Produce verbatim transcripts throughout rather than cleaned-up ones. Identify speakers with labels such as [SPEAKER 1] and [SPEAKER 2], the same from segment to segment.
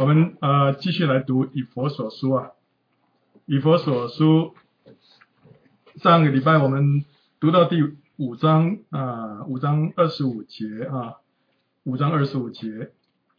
[SPEAKER 1] 我们呃继续来读以弗所书啊，以弗所书上个礼拜我们读到第五章啊，五章二十五节啊，五章二十五节。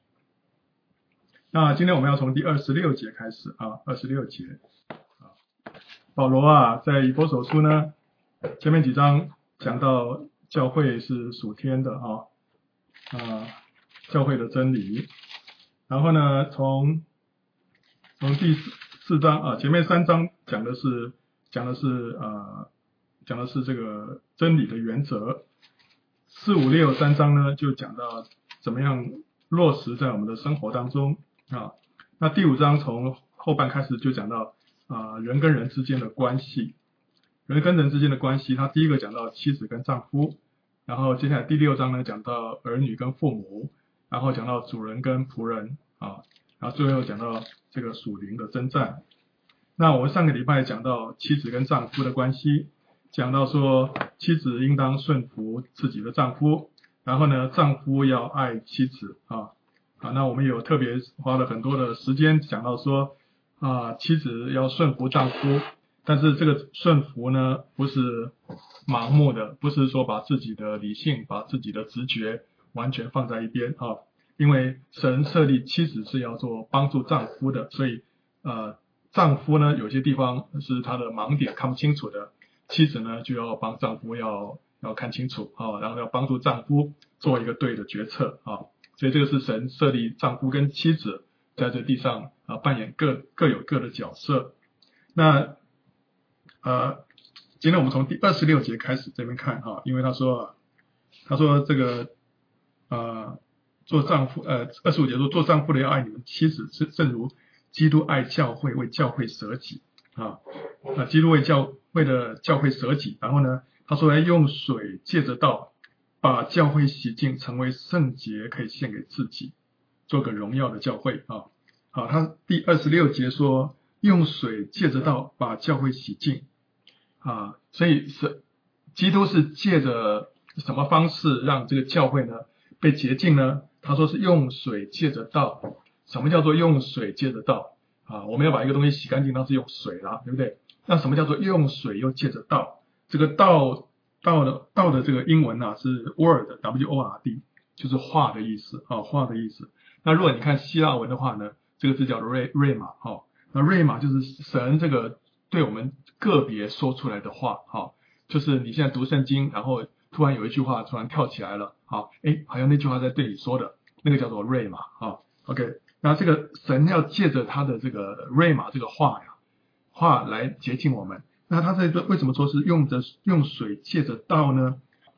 [SPEAKER 1] 那今天我们要从第二十六节开始啊，二十六节啊，保罗啊在以弗所书呢前面几章讲到教会是属天的啊啊，教会的真理。然后呢，从从第四四章啊，前面三章讲的是讲的是呃讲的是这个真理的原则，四五六三章呢就讲到怎么样落实在我们的生活当中啊。那第五章从后半开始就讲到啊人跟人之间的关系，人跟人之间的关系，他第一个讲到妻子跟丈夫，然后接下来第六章呢讲到儿女跟父母。然后讲到主人跟仆人啊，然后最后讲到这个属灵的征战。那我上个礼拜讲到妻子跟丈夫的关系，讲到说妻子应当顺服自己的丈夫，然后呢丈夫要爱妻子啊啊，那我们有特别花了很多的时间讲到说啊妻子要顺服丈夫，但是这个顺服呢不是盲目的，不是说把自己的理性把自己的直觉完全放在一边啊，因为神设立妻子是要做帮助丈夫的，所以呃丈夫呢有些地方是他的盲点看不清楚的，妻子呢就要帮丈夫要要看清楚啊，然后要帮助丈夫做一个对的决策啊，所以这个是神设立丈夫跟妻子在这地上啊扮演各各有各的角色。那呃今天我们从第二十六节开始这边看啊，因为他说他说这个呃，做丈夫，呃，二十五节说，做丈夫的要爱你们妻子，正正如基督爱教会，为教会舍己啊。那基督为教会的教会舍己，然后呢，他说来用水借着道，把教会洗净，成为圣洁，可以献给自己，做个荣耀的教会啊。好，他第二十六节说，用水借着道，把教会洗净啊。所以是基督是借着什么方式让这个教会呢被洁净呢？他说是用水借着道。什么叫做用水借着道啊？我们要把一个东西洗干净，那是用水啦，对不对？那什么叫做用水又借着道？这个道道的道的这个英文啊是 word W O R D， 就是话的意思啊，话的意思。那如果你看希腊文的话呢，这个字叫瑞瑞玛哈，那瑞玛就是神这个对我们个别说出来的话哈，就是你现在读圣经，然后突然有一句话突然跳起来了，好，哎，好像那句话在对你说的，那个叫做瑞玛啊 ，OK， 那这个神要借着他的这个瑞玛这个话呀，话来洁净我们。那他这个为什么说是用着用水借着道呢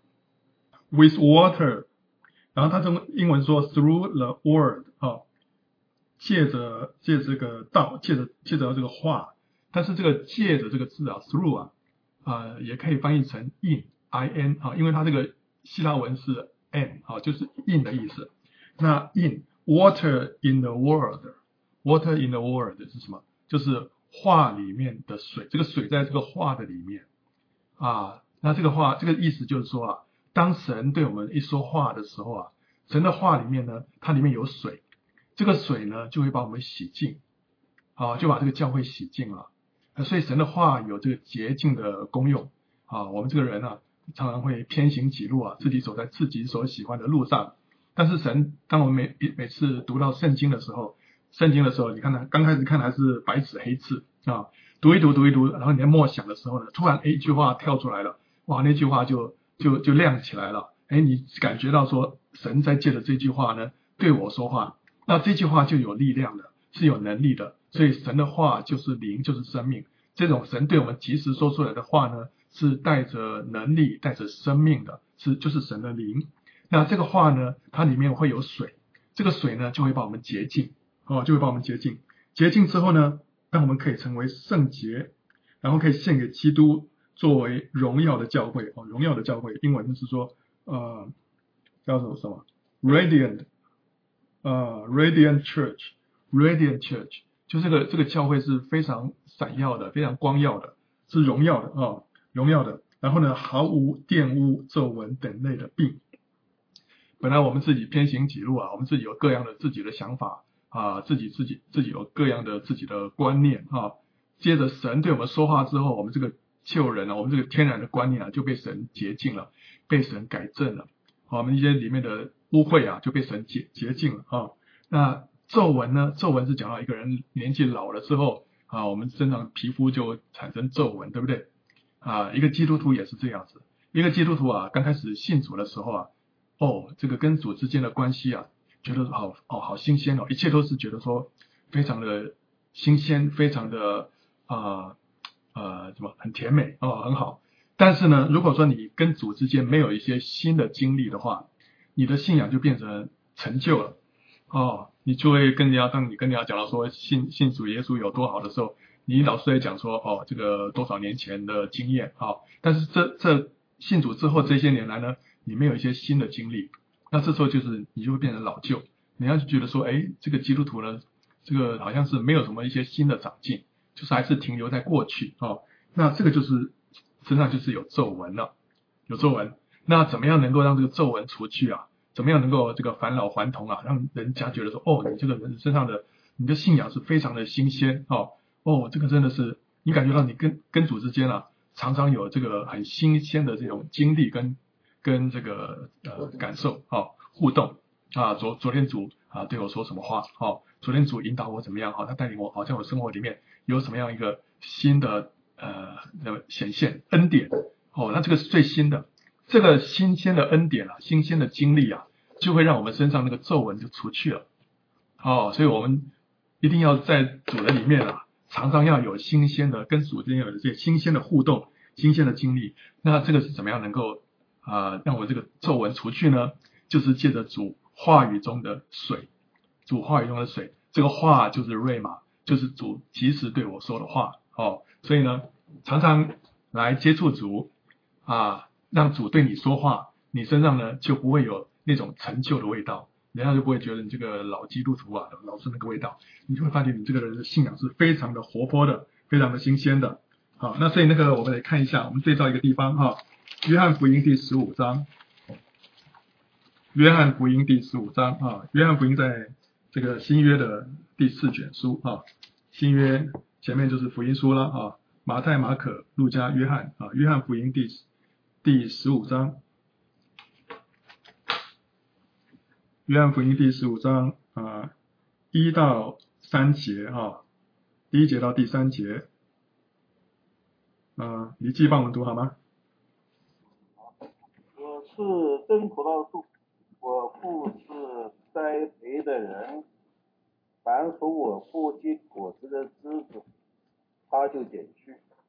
[SPEAKER 1] ？With water， 然后他从英文说 through the word 啊，借着借这个道，借着借着这个话，但是这个借着这个字啊 ，through 啊，呃，也可以翻译成 in。I N 啊，因为它这个希腊文是 N 啊，就是 in 的意思。那 in water in the world，water in the world 是什么？就是话里面的水，这个水在这个话的里面啊。那这个话，这个意思就是说啊，当神对我们一说话的时候啊，神的话里面呢，它里面有水，这个水呢就会把我们洗净，啊，就把这个教会洗净了。所以神的话有这个洁净的功用啊。我们这个人啊，常常会偏行己路啊，自己走在自己所喜欢的路上。但是神，当我们每每次读到圣经的时候，圣经的时候，你看呢，刚开始看还是白纸黑字啊，读一读读一读，然后你在默想的时候呢，突然哎一句话跳出来了，哇，那句话就就就亮起来了。哎，你感觉到说神在借着这句话呢对我说话，那这句话就有力量的，是有能力的。所以神的话就是灵，就是生命。这种神对我们及时说出来的话呢，是带着能力带着生命的，是就是神的灵。那这个话呢，它里面会有水，这个水呢就会把我们洁净哦，就会把我们洁净。洁净之后呢，让我们可以成为圣洁，然后可以献给基督，作为荣耀的教会哦，荣耀的教会，英文就是说呃叫什么什么 radiant 呃 radiant church radiant church， 就这个这个教会是非常闪耀的，非常光耀的，是荣耀的啊、哦，荣耀的。然后呢，毫无玷污、皱纹等类的病。本来我们自己偏行己路啊，我们自己有各样的自己的想法啊，自己自己自己有各样的自己的观念啊。接着神对我们说话之后，我们这个旧人啊，我们这个天然的观念啊，就被神洁净了，被神改正了。我们一些里面的污秽啊，就被神洁洁净了啊。那皱纹呢？皱纹是讲到一个人年纪老了之后啊，我们身上皮肤就产生皱纹，对不对？啊，一个基督徒也是这样子。一个基督徒啊，刚开始信主的时候啊，哦，这个跟主之间的关系啊，觉得好哦，好新鲜哦，一切都是觉得说非常的新鲜，非常的啊呃什么很甜美哦，很好。但是呢，如果说你跟主之间没有一些新的经历的话，你的信仰就变成陈旧了哦，你就会跟人家当你跟人家讲到说信信主耶稣有多好的时候，你老是会讲说哦这个多少年前的经验啊、哦，但是这这信主之后这些年来呢，你没有一些新的经历，那这时候就是你就会变成老旧，人家就觉得说，哎，这个基督徒呢，这个好像是没有什么一些新的长进，就是还是停留在过去哦。那这个就是身上就是有皱纹了，有皱纹。那怎么样能够让这个皱纹除去啊？怎么样能够这个返老还童啊？让人家觉得说，哦，你这个人身上的你的信仰是非常的新鲜哦，哦，这个真的是你感觉到你跟跟主之间啊，常常有这个很新鲜的这种经历跟跟这个呃感受哦互动啊。昨昨天主啊对我说什么话哦？昨天主引导我怎么样？好，他带领我，好像我生活里面有什么样一个新的呃的显现恩典哦，那这个是最新的。这个新鲜的恩典啊，新鲜的经历啊，就会让我们身上那个皱纹就除去了。哦，所以我们一定要在主的里面啊，常常要有新鲜的跟主之间有这些新鲜的互动、新鲜的经历。那这个是怎么样能够啊、呃、让我这个皱纹除去呢？就是借着主话语中的水，主话语中的水，这个话就是瑞玛，就是主及时对我说的话。哦，所以呢，常常来接触主啊。让主对你说话，你身上呢就不会有那种陈旧的味道，人家就不会觉得你这个老基督徒啊，老是那个味道，你就会发现你这个人的信仰是非常的活泼的，非常的新鲜的。好，那所以那个我们来看一下，我们对照一个地方哈，约翰福音第十五章，约翰福音第十五章啊，约翰福音在这个新约的第四卷书啊，新约前面就是福音书了啊，马太、马可、路加、约翰啊，约翰福音第第十五章，约翰福音第十五章啊，一到三节啊，第一节到第三节，啊，你继帮我们读好吗？
[SPEAKER 2] 我是真葡萄树，我父是栽培的人，凡属我父结果子的枝子，他就剪去；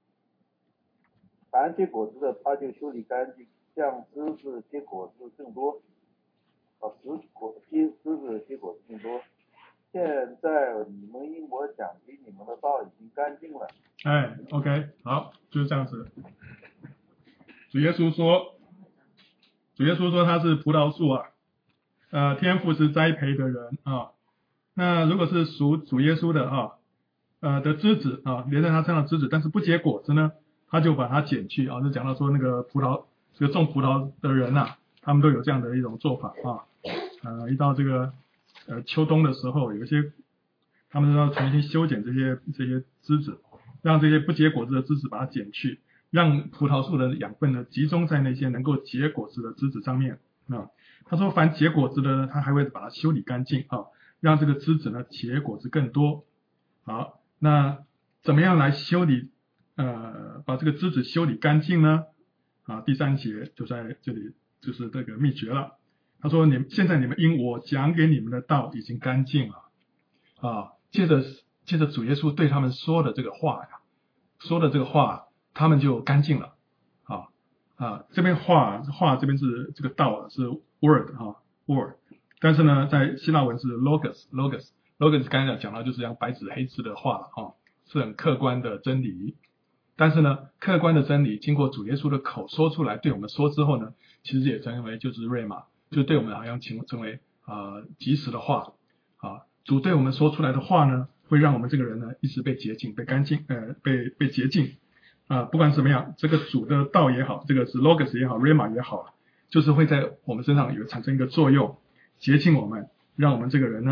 [SPEAKER 2] 凡结果子的，他就修理干净，像枝子结果子更多，啊，使果结枝子结果子更多。现在你们因我讲给你们的道已经干净了。
[SPEAKER 1] 哎 ，OK， 好，就是这样子。主耶稣说，主耶稣说他是葡萄树啊，呃，天父是栽培的人啊。那如果是属主耶稣的啊，呃的枝子啊，连在他身上的枝子，但是不结果子呢，他就把它剪去啊。就讲到说那个葡萄，这个种葡萄的人呐、啊，他们都有这样的一种做法啊。呃，一到这个呃秋冬的时候，有一些他们都要重新修剪这些这些枝子，让这些不结果子的枝子把它剪去，让葡萄树的养分呢集中在那些能够结果子的枝子上面啊。他说，凡结果子的呢，他还会把它修理干净啊，让这个枝子呢结果子更多。好，那怎么样来修理呃把这个枝子修理干净呢？啊，第三节就在这里，就是这个秘诀了。他说，你们现在你们因我讲给你们的道已经干净了啊。接着接着主耶稣对他们说的这个话呀，说的这个话，他们就干净了啊啊。这边话话这边是这个道是 word 啊 word， 但是呢，在希腊文是 logos logos logos 刚才讲到就是像白纸黑字的话啊，是很客观的真理。但是呢，客观的真理经过主耶稣的口说出来，对我们说之后呢，其实也成为就是瑞玛，就对我们好像成成为啊、呃、及时的话啊。主对我们说出来的话呢，会让我们这个人呢一直被洁净、被干净，呃，被被洁净啊、呃。不管怎么样，这个主的道也好，这个是 logos 也好 ，rema 也好，就是会在我们身上有产生一个作用，洁净我们，让我们这个人呢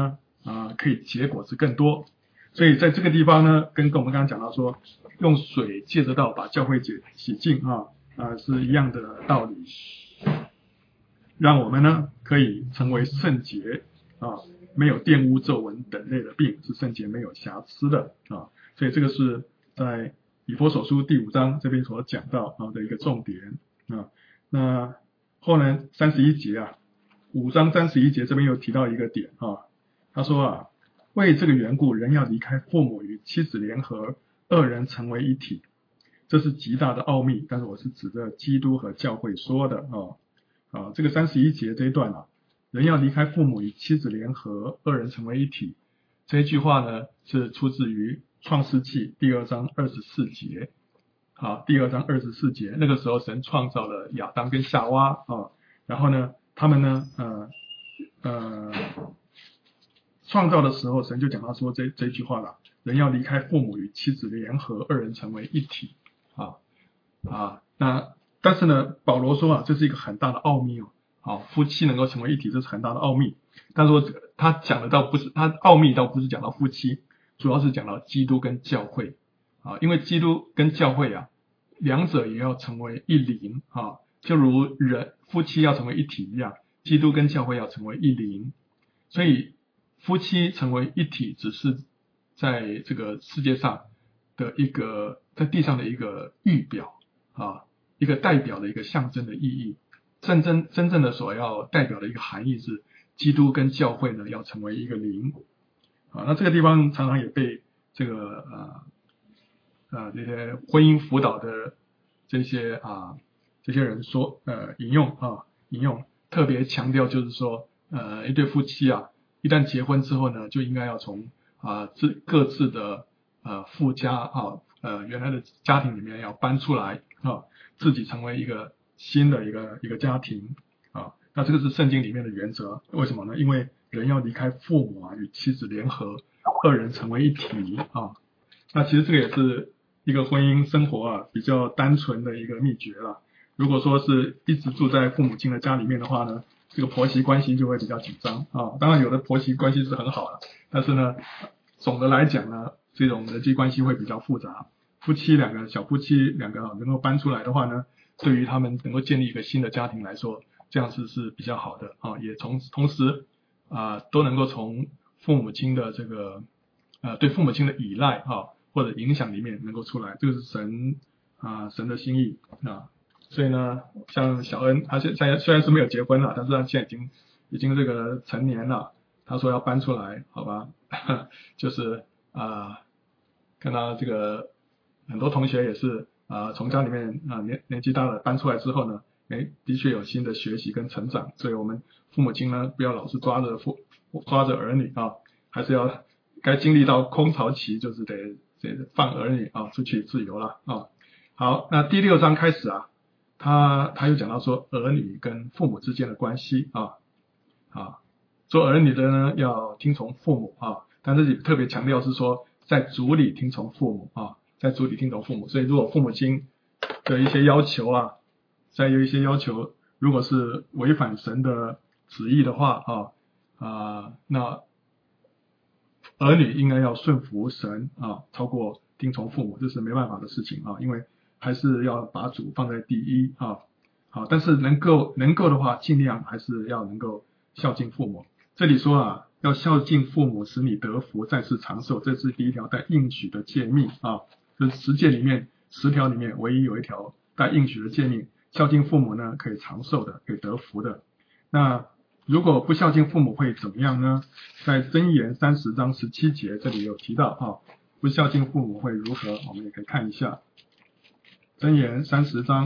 [SPEAKER 1] 啊、呃、可以结果子更多。所以在这个地方呢，跟跟我们刚刚讲到说，用水借着道把教会洗洗净啊啊、呃、是一样的道理，让我们呢可以成为圣洁啊，没有玷污皱纹等类的病，是圣洁没有瑕疵的啊。所以这个是在以弗所书第五章这边所讲到啊的一个重点啊。那后来三十一节啊，五章三十一节这边又提到一个点啊，他说啊，为这个缘故，人要离开父母与妻子联合，二人成为一体，这是极大的奥秘。但是我是指着基督和教会说的啊啊，这个三十一节这一段啊，人要离开父母与妻子联合，二人成为一体。这一句话呢是出自于创世纪第二章二十四节。好，第二章二十四节，那个时候神创造了亚当跟夏娃啊，然后呢，他们呢，呃呃，创造的时候，神就讲到说这这句话了，人要离开父母与妻子联合，二人成为一体啊啊。那但是呢，保罗说啊，这是一个很大的奥秘哦，好，夫妻能够成为一体，这是很大的奥秘。但是说他讲的倒不是，他奥秘倒不是讲到夫妻，主要是讲到基督跟教会啊，因为基督跟教会啊，两者也要成为一灵啊，就如人夫妻要成为一体一样，基督跟教会要成为一灵。所以夫妻成为一体，只是在这个世界上的一个，在地上的一个预表啊，一个代表的一个象征的意义。真正真正的所要代表的一个含义是，基督跟教会呢要成为一个灵啊。那这个地方常常也被这个呃呃这些婚姻辅导的这些啊这些人说呃引用啊引用，特别强调就是说呃一对夫妻啊，一旦结婚之后呢，就应该要从啊自各自的呃父家啊呃原来的家庭里面要搬出来啊，自己成为一个新的一个一个家庭啊。那这个是圣经里面的原则，为什么呢？因为人要离开父母啊，与妻子联合，二人成为一体啊。那其实这个也是一个婚姻生活啊比较单纯的一个秘诀了。如果说是一直住在父母亲的家里面的话呢，这个婆媳关系就会比较紧张啊。当然有的婆媳关系是很好的，但是呢，总的来讲呢，这种人际关系会比较复杂。夫妻两个小夫妻两个能够搬出来的话呢，对于他们能够建立一个新的家庭来说，这样是是比较好的啊，也从同时啊都能够从父母亲的这个呃对父母亲的依赖啊或者影响里面能够出来，这个是神啊神的心意啊。所以呢，像小恩他现在虽然是没有结婚了，但是他现在已经已经这个成年了，他说要搬出来，好吧，就是啊看到这个很多同学也是啊从家里面啊年年纪大了搬出来之后呢，哎的确有新的学习跟成长，所以我们父母亲呢不要老是抓着父抓着儿女啊，还是要该经历到空巢期，就是得得放儿女啊出去自由了啊。好，那第六章开始啊，他他又讲到说儿女跟父母之间的关系啊啊，做儿女的呢要听从父母啊，但是特别强调是说在主里听从父母啊，在主里听从父母。所以如果父母亲的一些要求啊，再有一些要求，如果是违反神的旨意的话啊啊，那儿女应该要顺服神啊，超过听从父母，这是没办法的事情啊，因为还是要把主放在第一啊。好，但是能够能够的话，尽量还是要能够孝敬父母。这里说啊，要孝敬父母，使你得福，在世长寿，这是第一条带应许的诫命啊。这十诫里面十条里面唯一有一条带应许的诫命，孝敬父母呢可以长寿的，可以得福的。那如果不孝敬父母会怎么样呢？在箴言三十章十七节这里有提到啊，不孝敬父母会如何？我们也可以看一下箴言三十章。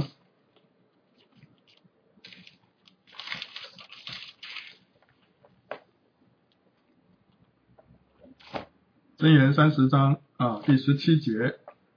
[SPEAKER 1] 箴言三十章啊第十七节，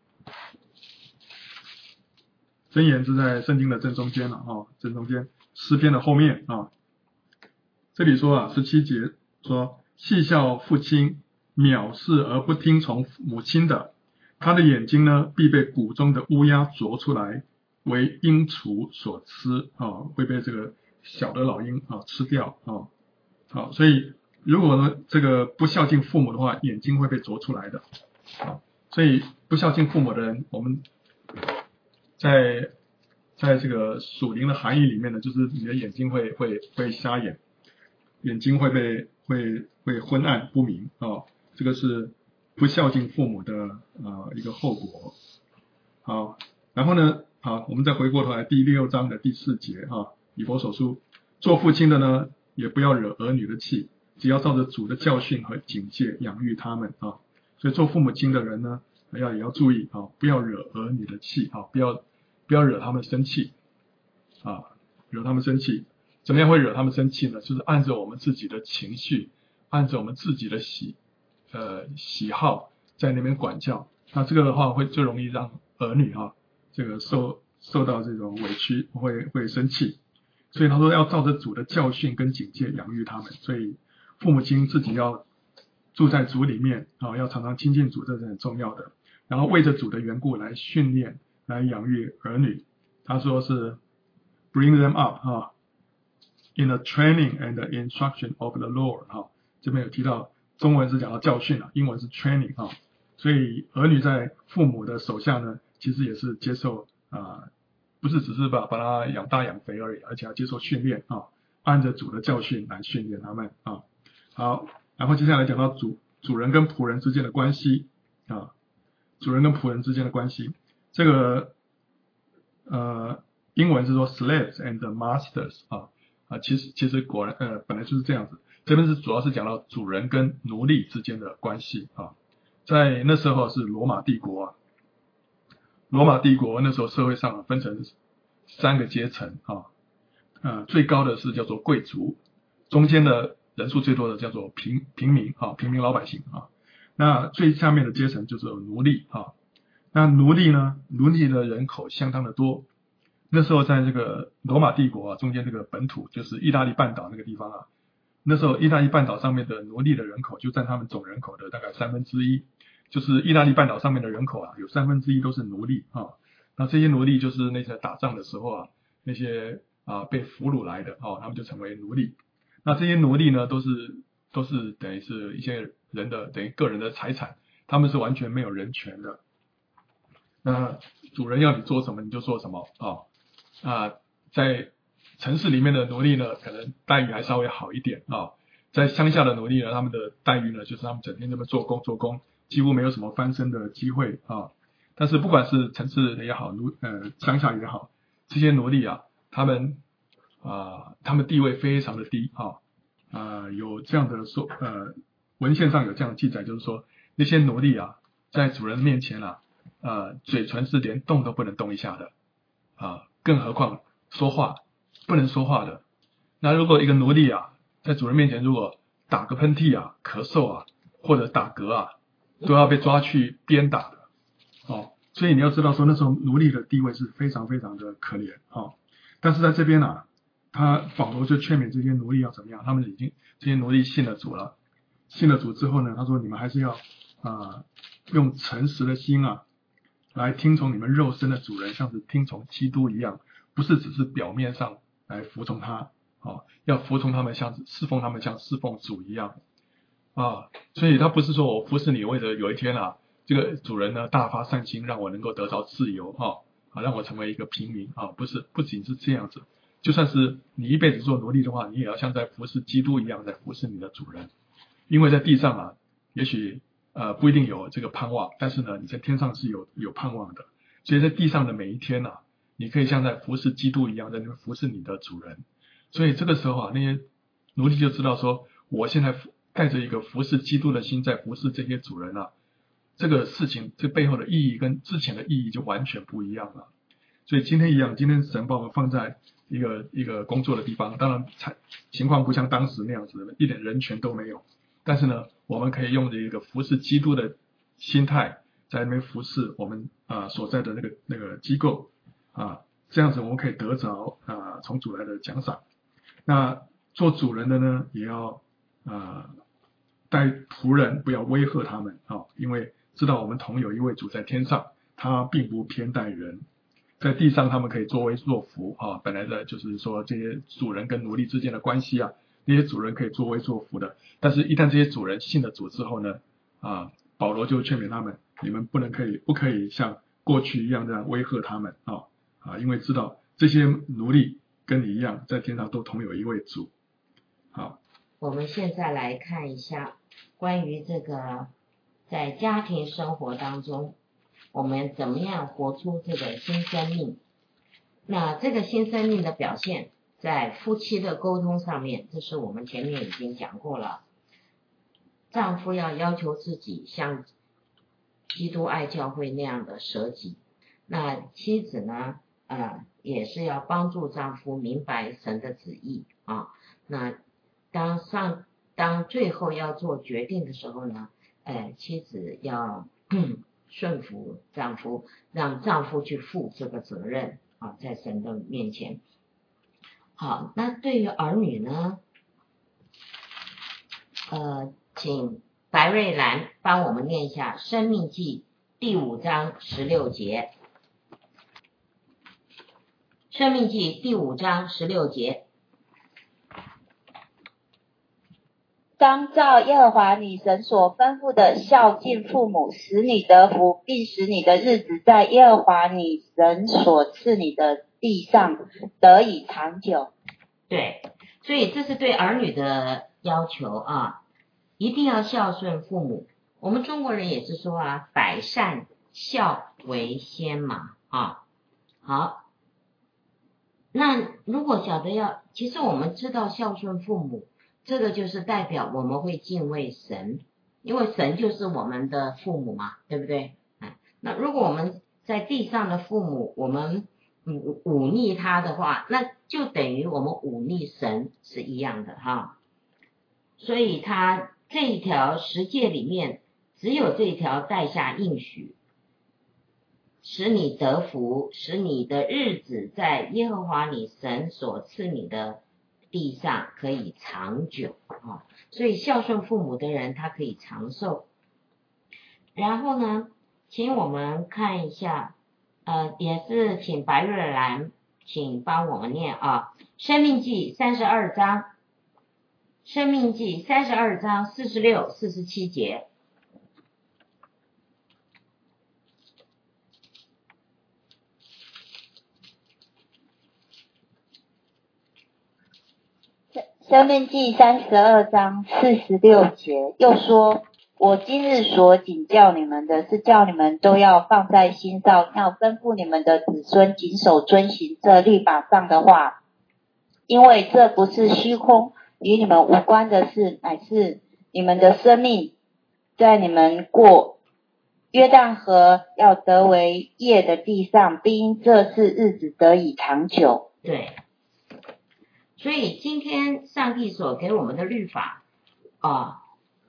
[SPEAKER 1] 箴言是在圣经的正中间了啊，正中间诗篇的后面啊。这里说啊，十七节说，戏笑父亲，藐视而不听从母亲的，他的眼睛呢必被谷中的乌鸦啄出来，为鹰雏所吃啊，会被这个小的老鹰啊吃掉啊。好，所以如果呢这个不孝敬父母的话，眼睛会被啄出来的。啊，所以不孝敬父母的人，我们在在这个属灵的含义里面呢，就是你的眼睛会会会瞎眼，眼睛会被会会昏暗不明啊、哦，这个是不孝敬父母的呃一个后果。好，然后呢，好，我们再回过头来第六章的第四节啊，以弗所书，做父亲的呢，也不要惹儿女的气，只要照着主的教训和警戒养育他们啊。所以做父母亲的人呢，要也要注意啊，不要惹儿女的气啊，不要不要惹他们生气啊，惹他们生气。怎么样会惹他们生气呢？就是按照我们自己的情绪，按照我们自己的喜呃喜好在那边管教。那这个的话会最容易让儿女啊这个受受到这种委屈，会会生气。所以他说要照着主的教训跟警戒养育他们。所以父母亲自己要住在主里面啊，要常常亲近主，这是很重要的。然后为着主的缘故来训练、来养育儿女。他说是 bring them up 啊 ，in the training and the instruction of the Lord 啊，这边有提到中文是讲到教训啊，英文是 training 啊。所以儿女在父母的手下呢，其实也是接受啊、呃，不是只是把把他养大养肥而已，而且要接受训练啊，按着主的教训来训练他们啊。好，然后接下来讲到主主人跟仆人之间的关系啊，主人跟仆人之间的关系，这个呃英文是说 slaves and masters 啊啊，其实其实果然呃本来就是这样子，这边是主要是讲到主人跟奴隶之间的关系啊。在那时候是罗马帝国啊，罗马帝国那时候社会上分成三个阶层啊，呃最高的是叫做贵族，中间的人数最多的叫做平平民啊，平民老百姓啊，那最下面的阶层就是奴隶啊，那奴隶呢，奴隶的人口相当的多，那时候在这个罗马帝国啊，中间这个本土就是意大利半岛那个地方啊，那时候意大利半岛上面的奴隶的人口就占他们总人口的大概三分之一，就是意大利半岛上面的人口啊，有三分之一都是奴隶啊。那这些奴隶就是那些打仗的时候啊，那些啊被俘虏来的哦，他们就成为奴隶。那这些奴隶呢，都是都是等于是一些人的等于个人的财产，他们是完全没有人权的。那主人要你做什么你就做什么啊啊，在城市里面的奴隶呢，可能待遇还稍微好一点啊。在乡下的奴隶呢，他们的待遇呢，就是他们整天这么做工做工，几乎没有什么翻身的机会啊。但是不管是城市也好，奴呃乡下也好，这些奴隶啊，他们啊，他们地位非常的低啊啊，有这样的说呃文献上有这样的记载，就是说那些奴隶啊，在主人面前啊，呃嘴唇是连动都不能动一下的啊，更何况说话不能说话的。那如果一个奴隶啊，在主人面前如果打个喷嚏啊、咳嗽啊或者打嗝啊，都要被抓去鞭打的哦。所以你要知道说，那时候奴隶的地位是非常非常的可怜哦。但是在这边啊，他保罗就劝勉这些奴隶要怎么样？他们已经这些奴隶信了主了，信了主之后呢，他说你们还是要啊、呃、用诚实的心啊来听从你们肉身的主人，像是听从基督一样，不是只是表面上来服从他。哦，要服从他们，像侍奉他们，像侍奉主一样啊。所以他不是说我服侍你，为了有一天啊，这个主人呢大发善心，让我能够得到自由啊，啊，让我成为一个平民啊，不是，不仅是这样子。就算是你一辈子做奴隶的话，你也要像在服侍基督一样，在服侍你的主人。因为在地上啊，也许呃不一定有这个盼望，但是呢，你在天上是有有盼望的。所以在地上的每一天啊，你可以像在服侍基督一样，在那边服侍你的主人。所以这个时候啊，那些奴隶就知道说，我现在带着一个服侍基督的心在服侍这些主人啊，这个事情这背后的意义跟之前的意义就完全不一样了。所以今天一样，今天神把我们放在一个一个工作的地方，当然情况不像当时那样子，一点人权都没有。但是呢，我们可以用这个服侍基督的心态，在那边服侍我们啊、呃、所在的那个那个机构啊，这样子我们可以得着啊、呃、从主来的奖赏。那做主人的呢，也要呃带仆人，不要威吓他们啊、哦，因为知道我们同有一位主在天上，他并不偏待人，在地上他们可以作威作福啊。本来的就是说这些主人跟奴隶之间的关系啊， 那些主人可以作威作福的。但是，一旦这些主人信了主之后呢，啊，保罗就劝勉他们，你们不能可以不可以像过去一样这样威吓他们啊啊，因为知道这些奴隶跟你一样，在天上都同有一位主。好，
[SPEAKER 3] 我们现在来看一下关于这个在家庭生活当中，我们怎么样活出这个新生命。那这个新生命的表现在夫妻的沟通上面，这是我们前面已经讲过了。丈夫要要求自己像基督爱教会那样的舍己，那妻子呢呃也是要帮助丈夫明白神的旨意啊。那当上当最后要做决定的时候呢，呃妻子要顺服丈夫，让丈夫去负这个责任啊，在神的面前。好，那对于儿女呢，呃，请白瑞兰帮我们念一下《申命记》第五章十六节。《申命记》第五章十六节。
[SPEAKER 4] 当照耶和华你神所吩咐的孝敬父母，使你得福，并使你的日子在耶和华你神所赐你的地上得以长久。
[SPEAKER 3] 对，所以这是对儿女的要求啊，一定要孝顺父母。我们中国人也是说啊，百善孝为先嘛啊。好，那如果晓得要，其实我们知道孝顺父母，这个就是代表我们会敬畏神，因为神就是我们的父母嘛，对不对？那如果我们在地上的父母，我们忤忤逆他的话，那就等于我们忤逆神是一样的哈。所以他这一条十诫里面，只有这一条带下应许，使你得福，使你的日子在耶和华你神所赐你的地上可以长久啊。所以孝顺父母的人，他可以长寿。然后呢，请我们看一下，呃，也是请白瑞兰，请帮我们念啊，《申命记》三十二章，《申命记》三十二章四十六、四十七节。
[SPEAKER 4] 申命记三十二章四十六节又说，我今日所警教你们的，是叫你们都要放在心上，要吩咐你们的子孙谨守遵行这律法上的话，因为这不是虚空，与你们无关的事，乃是你们的生命，在你们过约旦河要得为业的地上，并因这事日子得以长久。
[SPEAKER 3] 对，所以今天上帝所给我们的律法啊，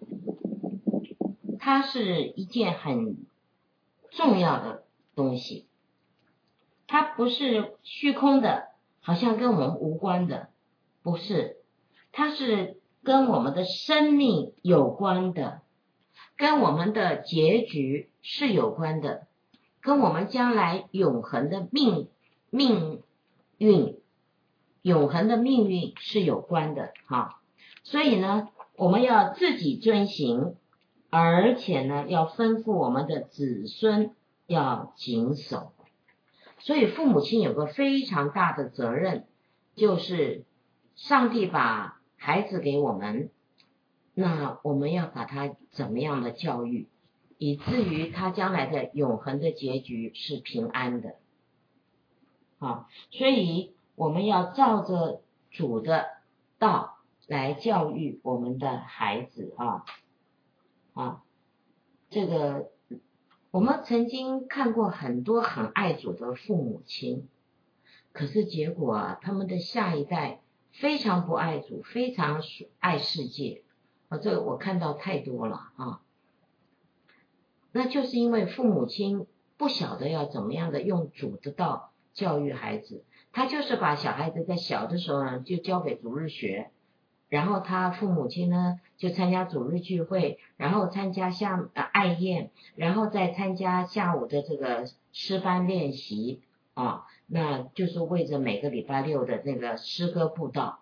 [SPEAKER 3] 它是一件很重要的东西，它不是虚空的，好像跟我们无关的，不是，它是跟我们的生命有关的，跟我们的结局是有关的，跟我们将来永恒的命命运永恒的命运是有关的哈。所以呢，我们要自己遵行，而且呢，要吩咐我们的子孙要谨守。所以父母亲有个非常大的责任，就是上帝把孩子给我们，那我们要把他怎么样的教育，以至于他将来的永恒的结局是平安的。好，所以我们要照着主的道来教育我们的孩子啊啊，这个我们曾经看过很多很爱主的父母亲，可是结果啊，他们的下一代非常不爱主，非常爱世界啊，这个我看到太多了啊。那就是因为父母亲不晓得要怎么样的用主的道教育孩子，他就是把小孩子在小的时候呢就交给主日学，然后他父母亲呢就参加主日聚会，然后参加像呃爱宴，然后再参加下午的这个诗班练习啊，那就是为着每个礼拜六的那个诗歌布道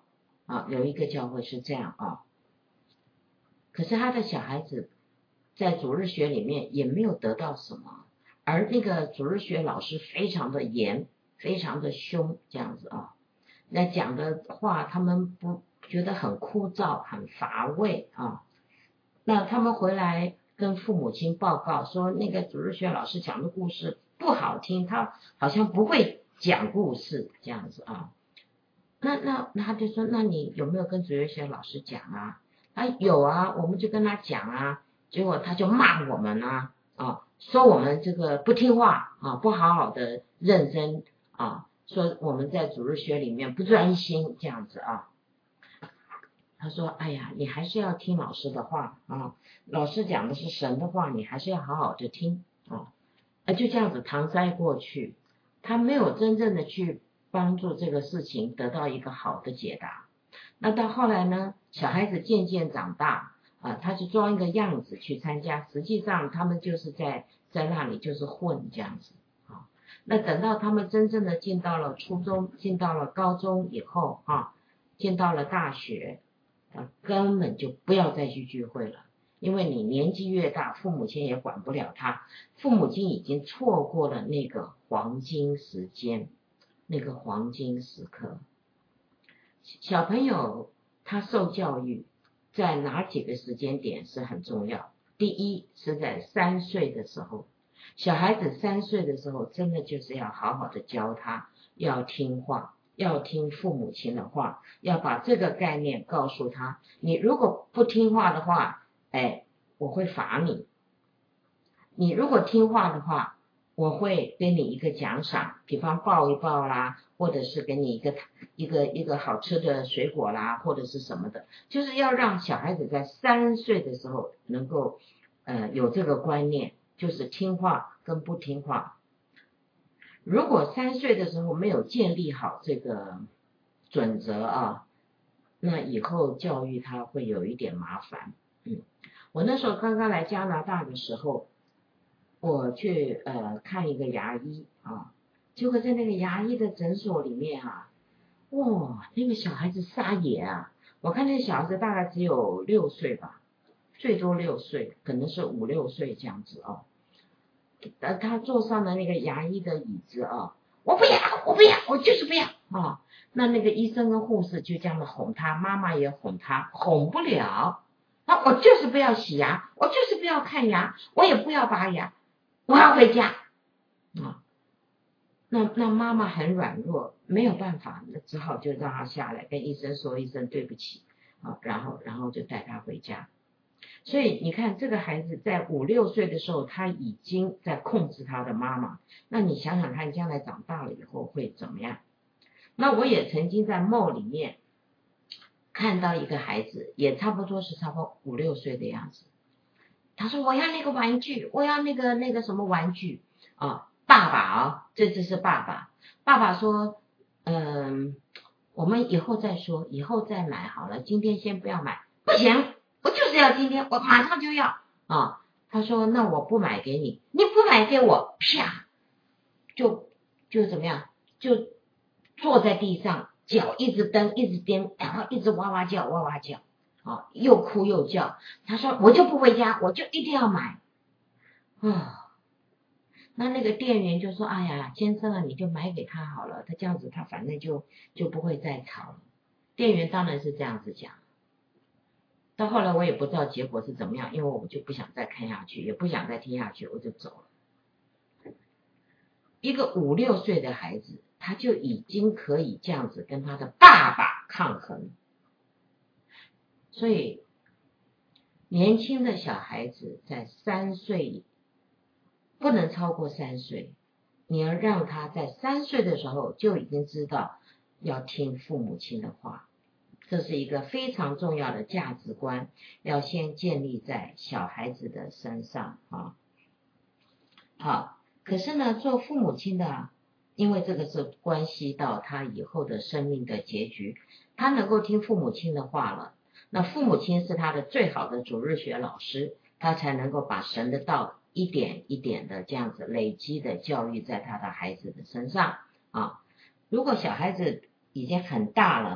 [SPEAKER 3] 啊，有一个教会是这样啊。可是他的小孩子在主日学里面也没有得到什么，而那个主日学老师非常的严，非常的凶，这样子啊。那讲的话他们不觉得很枯燥很乏味啊。那他们回来跟父母亲报告说，那个主日学老师讲的故事不好听，他好像不会讲故事这样子啊。那那那他就说，那你有没有跟主日学老师讲啊？他有啊，我们就跟他讲啊，结果他就骂我们啊，啊，说我们这个不听话啊，不好好的认真啊，说我们在主日学里面不专心这样子啊。他说，哎呀，你还是要听老师的话啊，老师讲的是神的话，你还是要好好的听啊。就这样子搪塞过去，他没有真正的去帮助这个事情得到一个好的解答。那到后来呢，小孩子渐渐长大啊，他就装一个样子去参加，实际上他们就是在在那里就是混这样子啊。那等到他们真正的进到了初中，进到了高中以后啊，进到了大学，啊，根本就不要再去聚会了，因为你年纪越大，父母亲也管不了他，父母亲已经错过了那个黄金时间，那个黄金时刻。小朋友他受教育在哪几个时间点是很重要？第一是在三岁的时候，小孩子三岁的时候真的就是要好好的教他，要听话，要听父母亲的话，要把这个概念告诉他，你如果不听话的话，哎，我会罚你，你如果听话的话，我会给你一个奖赏，比方抱一抱啦，或者是给你一个一个一个好吃的水果啦，或者是什么的，就是要让小孩子在三岁的时候能够呃有这个观念，就是听话跟不听话。如果三岁的时候没有建立好这个准则啊，那以后教育他会有一点麻烦。嗯，我那时候刚刚来加拿大的时候，我去呃看一个牙医啊，结果在那个牙医的诊所里面啊，哇，那个小孩子撒野啊！我看那个小孩子大概只有六岁吧，最多六岁，可能是五六岁这样子啊。呃，他坐上了那个牙医的椅子啊，我不要，我不要，我就是不要啊！那那个医生跟护士就这样的哄他，妈妈也哄他，哄不了。啊，我就是不要洗牙，我就是不要看牙，我也不要拔牙。我要回家啊！那那妈妈很软弱，没有办法，那只好就让他下来，跟医生说一声对不起啊，然后然后就带他回家。所以你看，这个孩子在五六岁的时候，他已经在控制他的妈妈。那你想想看，将来长大了以后会怎么样？那我也曾经在梦里面看到一个孩子，也差不多是差不多五六岁的样子。他说我要那个玩具，我要那个那个什么玩具啊！爸爸啊，这次是爸爸。爸爸说，嗯，我们以后再说，以后再买好了，今天先不要买。不行，我就是要今天，我马上就要啊！他说那我不买给你，你不买给我，啪，就就怎么样，就坐在地上，脚一直蹬，一直颠，然后一直哇哇叫，哇哇叫。啊，又哭又叫，他说我就不回家，我就一定要买啊。那那个店员就说，哎呀，先生啊，你就买给他好了，他这样子他反正就就不会再吵了。店员当然是这样子讲。到后来我也不知道结果是怎么样，因为我就不想再看下去，也不想再听下去，我就走了。一个五六岁的孩子，他就已经可以这样子跟他的爸爸抗衡。所以年轻的小孩子在三岁，不能超过三岁，你要让他在三岁的时候就已经知道要听父母亲的话，这是一个非常重要的价值观，要先建立在小孩子的身上啊。好，可是呢，做父母亲的，因为这个是关系到他以后的生命的结局，他能够听父母亲的话了，那父母亲是他的最好的主日学老师，他才能够把神的道一点一点的这样子累积的教育在他的孩子的身上啊。如果小孩子已经很大了，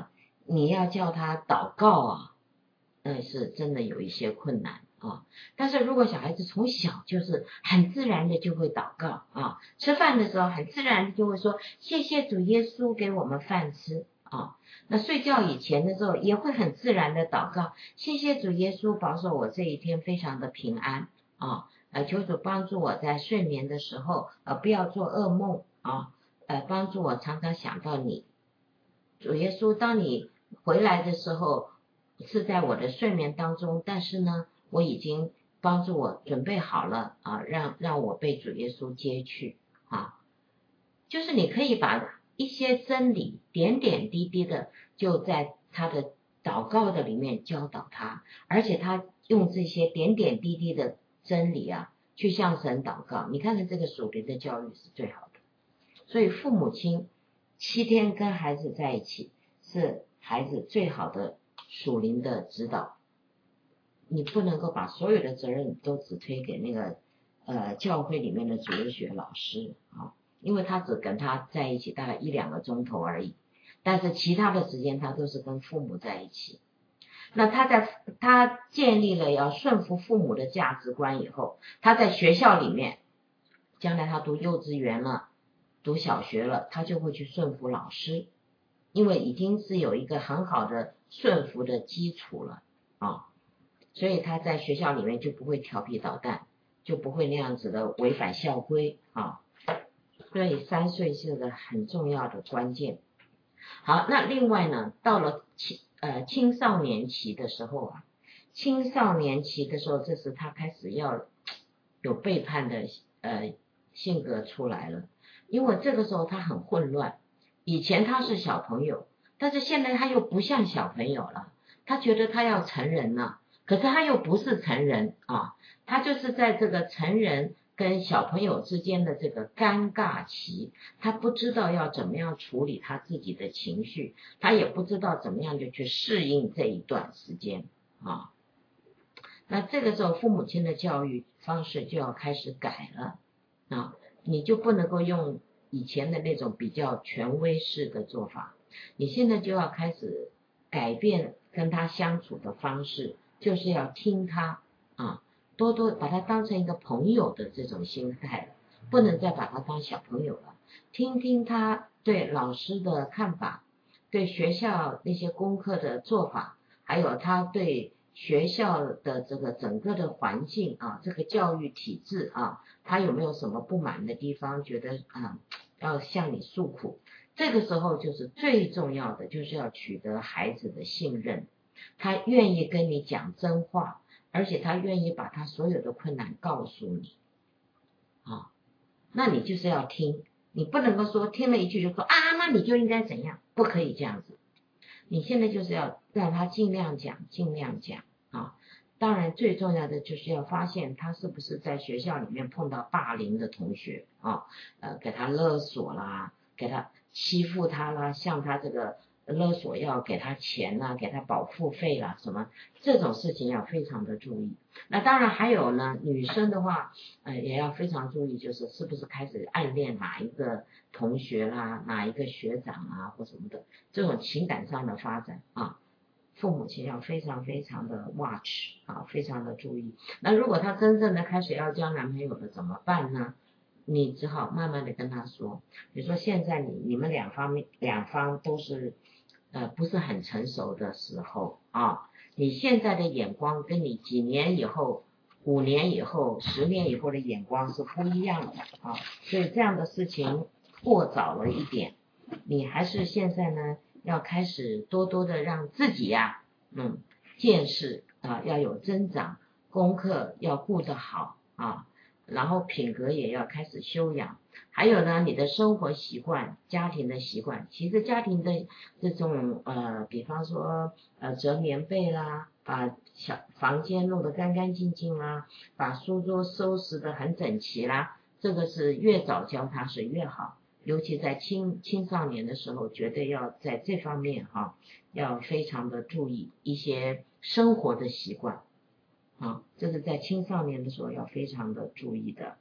[SPEAKER 3] 你要叫他祷告啊，那是真的有一些困难啊。但是如果小孩子从小就是很自然的就会祷告啊，吃饭的时候很自然的就会说谢谢主耶稣给我们饭吃啊，那睡觉以前的时候也会很自然的祷告，谢谢主耶稣保守我这一天非常的平安啊，呃，求主帮助我在睡眠的时候呃不要做噩梦啊，呃帮助我常常想到你，主耶稣，当你回来的时候是在我的睡眠当中，但是呢我已经帮助我准备好了啊，让让我被主耶稣接去啊，就是你可以把一些真理点点滴滴的就在他的祷告的里面教导他，而且他用这些点点滴滴的真理啊去向神祷告，你看看这个属灵的教育是最好的。所以父母亲七天跟孩子在一起是孩子最好的属灵的指导，你不能够把所有的责任都只推给那个呃教会里面的主日学老师啊，因为他只跟他在一起大概一两个钟头而已，但是其他的时间他都是跟父母在一起。那他在他建立了要顺服父母的价值观以后，他在学校里面将来他读幼稚园了读小学了，他就会去顺服老师，因为已经是有一个很好的顺服的基础了啊，所以他在学校里面就不会调皮捣蛋，就不会那样子的违反校规啊。所以三岁是个很重要的关键。好，那另外呢，到了青呃青少年期的时候啊，青少年期的时候，这是他开始要有背叛的呃性格出来了，因为这个时候他很混乱，以前他是小朋友，但是现在他又不像小朋友了，他觉得他要成人了，可是他又不是成人啊，他就是在这个成人跟小朋友之间的这个尴尬期，他不知道要怎么样处理他自己的情绪，他也不知道怎么样就去适应这一段时间啊。那这个时候父母亲的教育方式就要开始改了啊，你就不能够用以前的那种比较权威式的做法，你现在就要开始改变跟他相处的方式，就是要听他啊，多多把他当成一个朋友的这种心态了，不能再把他当小朋友了，听听他对老师的看法，对学校那些功课的做法，还有他对学校的这个整个的环境啊，这个教育体制啊，他有没有什么不满的地方，觉得啊要向你诉苦，这个时候就是最重要的，就是要取得孩子的信任，他愿意跟你讲真话，而且他愿意把他所有的困难告诉你啊，那你就是要听，你不能够说听了一句就说啊那你就应该怎样，不可以这样子，你现在就是要让他尽量讲尽量讲啊，当然最重要的就是要发现他是不是在学校里面碰到霸凌的同学啊，呃给他勒索啦，给他欺负他啦，像他这个勒索要给他钱啦，给他保护费啦，什么这种事情要非常的注意。那当然还有呢，女生的话呃也要非常注意，就是是不是开始暗恋哪一个同学啦，哪一个学长啊或什么的，这种情感上的发展啊，父母亲要非常非常的 watch 啊，非常的注意。那如果他真正的开始要交男朋友了怎么办呢？你只好慢慢的跟他说，比如说现在你你们两方面两方都是呃不是很成熟的时候啊，你现在的眼光跟你几年以后五年以后十年以后的眼光是不一样的啊，所以这样的事情过早了一点，你还是现在呢要开始多多的让自己呀、啊、嗯见识啊要有增长，功课要顾得好啊，然后品格也要开始修养，还有呢你的生活习惯家庭的习惯，其实家庭的这种呃比方说呃折棉被啦，把小房间弄得干干净净啦，把书桌收拾得很整齐啦，这个是越早教他是越好，尤其在青青少年的时候绝对要在这方面哈要非常的注意一些生活的习惯啊，这是在青少年的时候要非常的注意的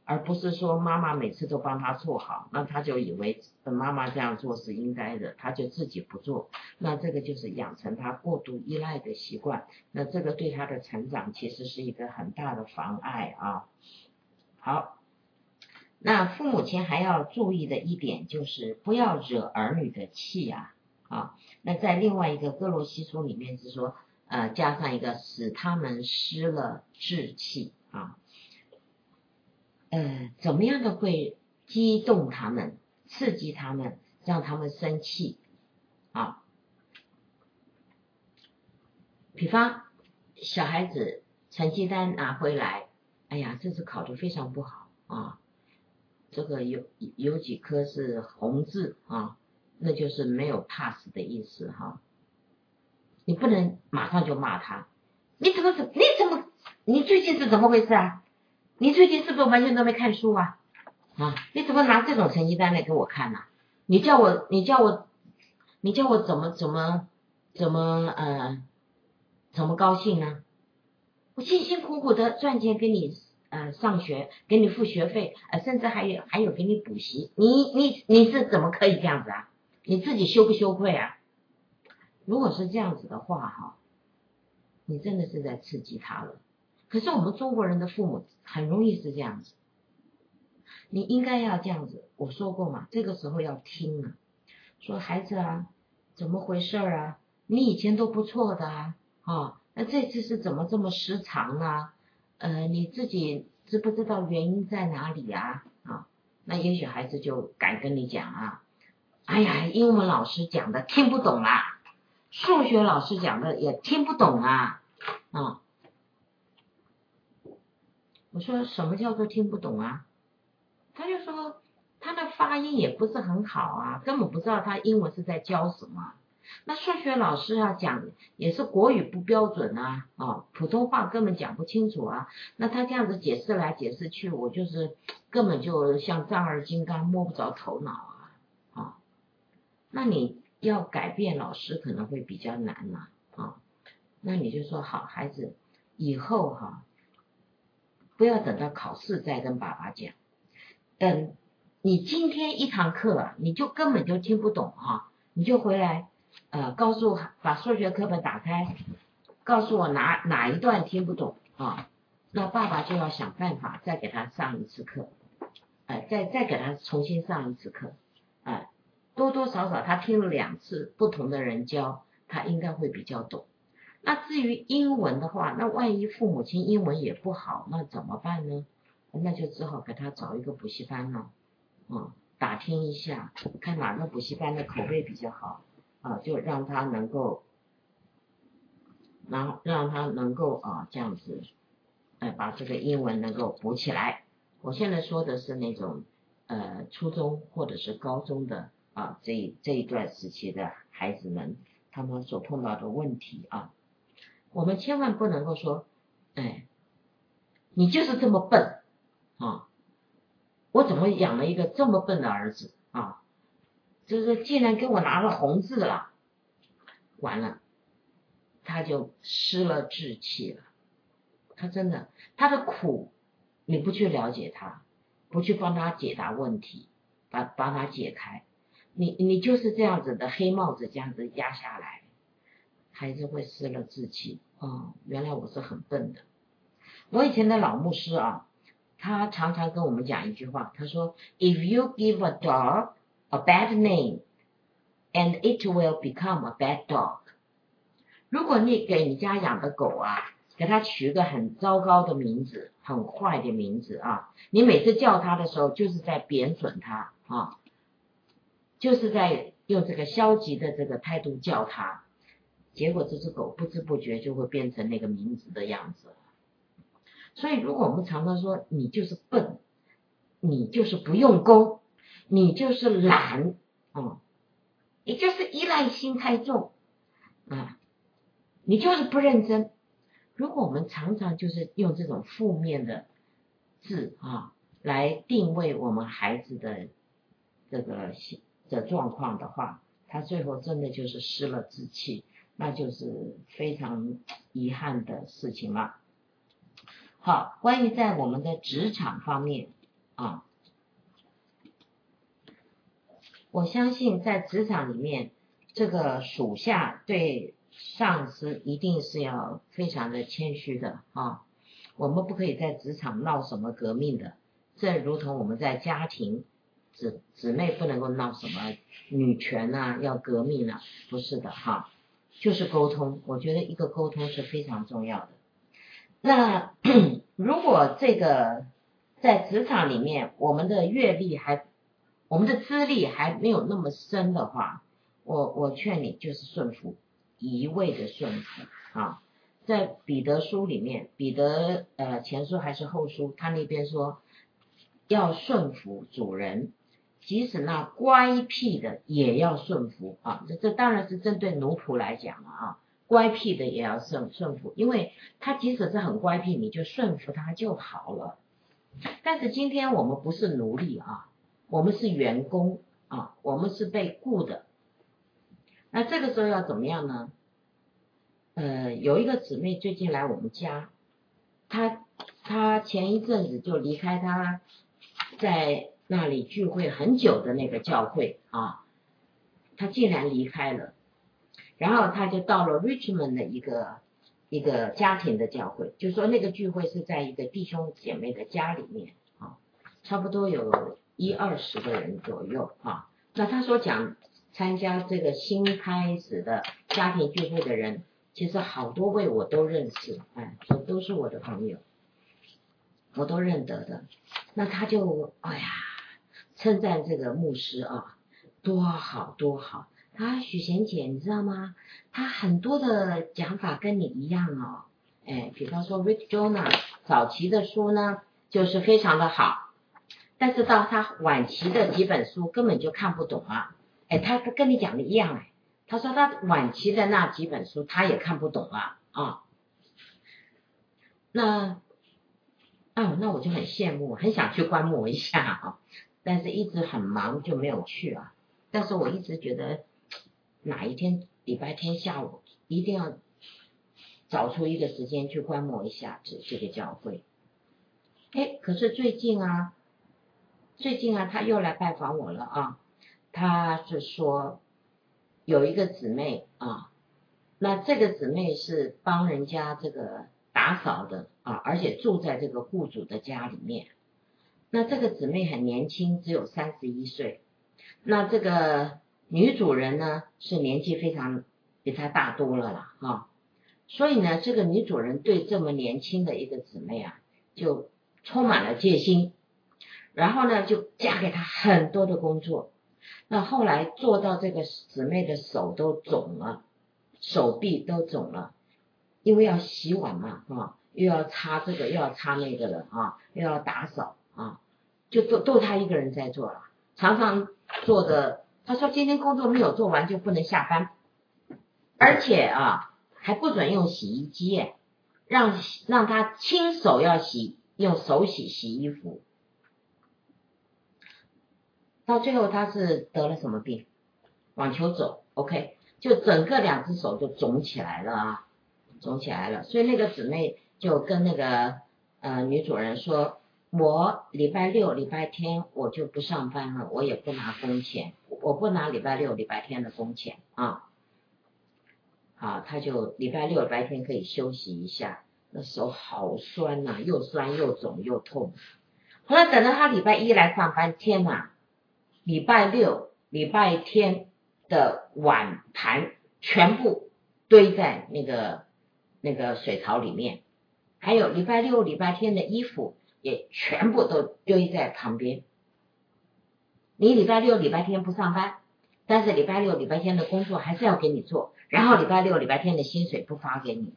[SPEAKER 3] 而不是说妈妈每次都帮他做好，那他就以为妈妈这样做是应该的，他就自己不做，那这个就是养成他过度依赖的习惯，那这个对他的成长其实是一个很大的妨碍啊。好，那父母亲还要注意的一点就是不要惹儿女的气啊啊。那在另外一个哥罗西书里面是说，呃，加上一个使他们失了志气啊。呃，怎么样的会激动他们，刺激他们，让他们生气啊？比方小孩子成绩单拿回来，哎呀，这次考得非常不好啊，这个有有几科是红字啊，那就是没有 pass 的意思哈、啊。你不能马上就骂他，你怎么怎你怎么你最近是怎么回事啊？你最近是不是完全都没看书啊？啊，你怎么拿这种成绩单来给我看呢、啊？你叫我，你叫我，你叫我怎么怎么怎么呃怎么高兴呢？我辛辛苦苦的赚钱给你呃上学，给你付学费，呃甚至还有还有给你补习，你你你是怎么可以这样子啊？你自己羞不羞愧啊？如果是这样子的话哈，你真的是在刺激他了。可是我们中国人的父母很容易是这样子。你应该要这样子，我说过嘛，这个时候要听啊，说孩子啊，怎么回事啊？你以前都不错的啊，啊，那这次是怎么这么失常啊？呃，你自己知不知道原因在哪里啊？啊，那也许孩子就敢跟你讲啊，哎呀，英文老师讲的听不懂啦，数学老师讲的也听不懂啊，啊，我说什么叫做听不懂啊？他就说他的发音也不是很好啊，根本不知道他英文是在教什么。那数学老师啊讲也是国语不标准啊，啊，普通话根本讲不清楚啊。那他这样子解释来解释去，我就是根本就像丈二金刚摸不着头脑啊，啊，那你要改变老师可能会比较难呐、啊，啊，那你就说好，孩子以后哈、啊，不要等到考试再跟爸爸讲。等你今天一堂课啊，你就根本就听不懂啊，你就回来呃告诉把数学课本打开，告诉我哪哪一段听不懂啊，那爸爸就要想办法再给他上一次课，呃再再给他重新上一次课，呃多多少少他听了两次不同的人教，他应该会比较懂。那至于英文的话，那万一父母亲英文也不好，那怎么办呢？那就只好给他找一个补习班了，嗯，打听一下，看哪个补习班的口碑比较好，啊，就让他能够，然后让他能够啊这样子，呃，把这个英文能够补起来。我现在说的是那种呃初中或者是高中的啊这这一段时期的孩子们，他们所碰到的问题啊，我们千万不能够说，哎，你就是这么笨。啊，我怎么养了一个这么笨的儿子啊？就是既然给我拿了红字了，完了，他就失了志气了。他真的，他的苦，你不去了解他，不去帮他解答问题，把帮他解开，你你就是这样子的黑帽子这样子压下来，孩子会失了志气。哦，原来我是很笨的。我以前的老牧师啊。他常常跟我们讲一句话，他说 If you give a dog a bad name, and it will become a bad dog. 如果你给你家养的狗啊，给它取一个很糟糕的名字，很坏的名字啊，你每次叫它的时候就是在贬损它啊，就是在用这个消极的这个态度叫它，结果这只狗不知不觉就会变成那个名字的样子。所以如果我们常常说你就是笨，你就是不用功，你就是懒，嗯，你就是依赖心太重啊，你就是不认真。如果我们常常就是用这种负面的字啊来定位我们孩子的这个的状况的话，他最后真的就是失了志气，那就是非常遗憾的事情了。好，关于在我们的职场方面啊。我相信在职场里面，这个属下对上司一定是要非常的谦虚的啊。我们不可以在职场闹什么革命的，这如同我们在家庭姊姊妹不能够闹什么女权啊，要革命啊，不是的哈，就是沟通。我觉得一个沟通是非常重要的。那如果这个在职场里面，我们的阅历还我们的资历还没有那么深的话，我我劝你就是顺服，一味的顺服啊。在彼得书里面，彼得呃前书还是后书，他那边说要顺服主人，即使那乖僻的也要顺服啊。这这当然是针对奴仆来讲了啊，乖僻的也要顺顺服，因为他即使是很乖僻，你就顺服他就好了。但是今天我们不是奴隶啊，我们是员工啊，我们是被雇的。那这个时候要怎么样呢？呃，有一个姊妹最近来我们家，她她前一阵子就离开她在那里聚会很久的那个教会啊，她竟然离开了，然后她就到了 Richmond 的一个一个家庭的教会，就说那个聚会是在一个弟兄姐妹的家里面啊，差不多有一二十个人左右啊。那她所讲参加这个新开始的家庭聚会的人，其实好多位我都认识，哎，都是我的朋友，我都认得的。那他就哎呀称赞这个牧师啊，多好多好。啊，许贤姐你知道吗？他很多的讲法跟你一样哦，哎，比方说 Rick Joyner 早期的书呢就是非常的好，但是到他晚期的几本书根本就看不懂啊。哎，他跟你讲的一样哎，他说他晚期的那几本书他也看不懂了啊。那啊，那我就很羡慕，很想去观摩一下啊，但是一直很忙就没有去啊。但是我一直觉得哪一天礼拜天下午一定要找出一个时间去观摩一下这这个教会。哎，可是最近啊，最近啊他又来拜访我了啊，他是说有一个姊妹啊，那这个姊妹是帮人家这个打扫的啊，而且住在这个雇主的家里面。那这个姊妹很年轻，只有三十一岁。那这个女主人呢是年纪非常比她大多了啦啊，所以呢这个女主人对这么年轻的一个姊妹啊就充满了戒心，然后呢就嫁给她很多的工作。那后来做到这个姊妹的手都肿了，手臂都肿了，因为要洗碗嘛啊，又要擦这个又要擦那个了啊，又要打扫啊，就都都她一个人在做了，常常做的，她说今天工作没有做完就不能下班，而且啊还不准用洗衣机耶，让让她亲手要洗，用手洗洗衣服。到最后他是得了什么病？网球肘 OK， 就整个两只手就肿起来了啊，肿起来了。所以那个姊妹就跟那个呃女主人说，我礼拜六礼拜天我就不上班了，我也不拿工钱，我不拿礼拜六礼拜天的工钱啊。好，他就礼拜六礼拜天可以休息一下，那手好酸呐、啊，又酸又肿又痛。后来等到他礼拜一来上班，天哪！礼拜六礼拜天的碗盘全部堆在那个那个水槽里面，还有礼拜六礼拜天的衣服也全部都堆在旁边。你礼拜六礼拜天不上班，但是礼拜六礼拜天的工作还是要给你做，然后礼拜六礼拜天的薪水不发给你。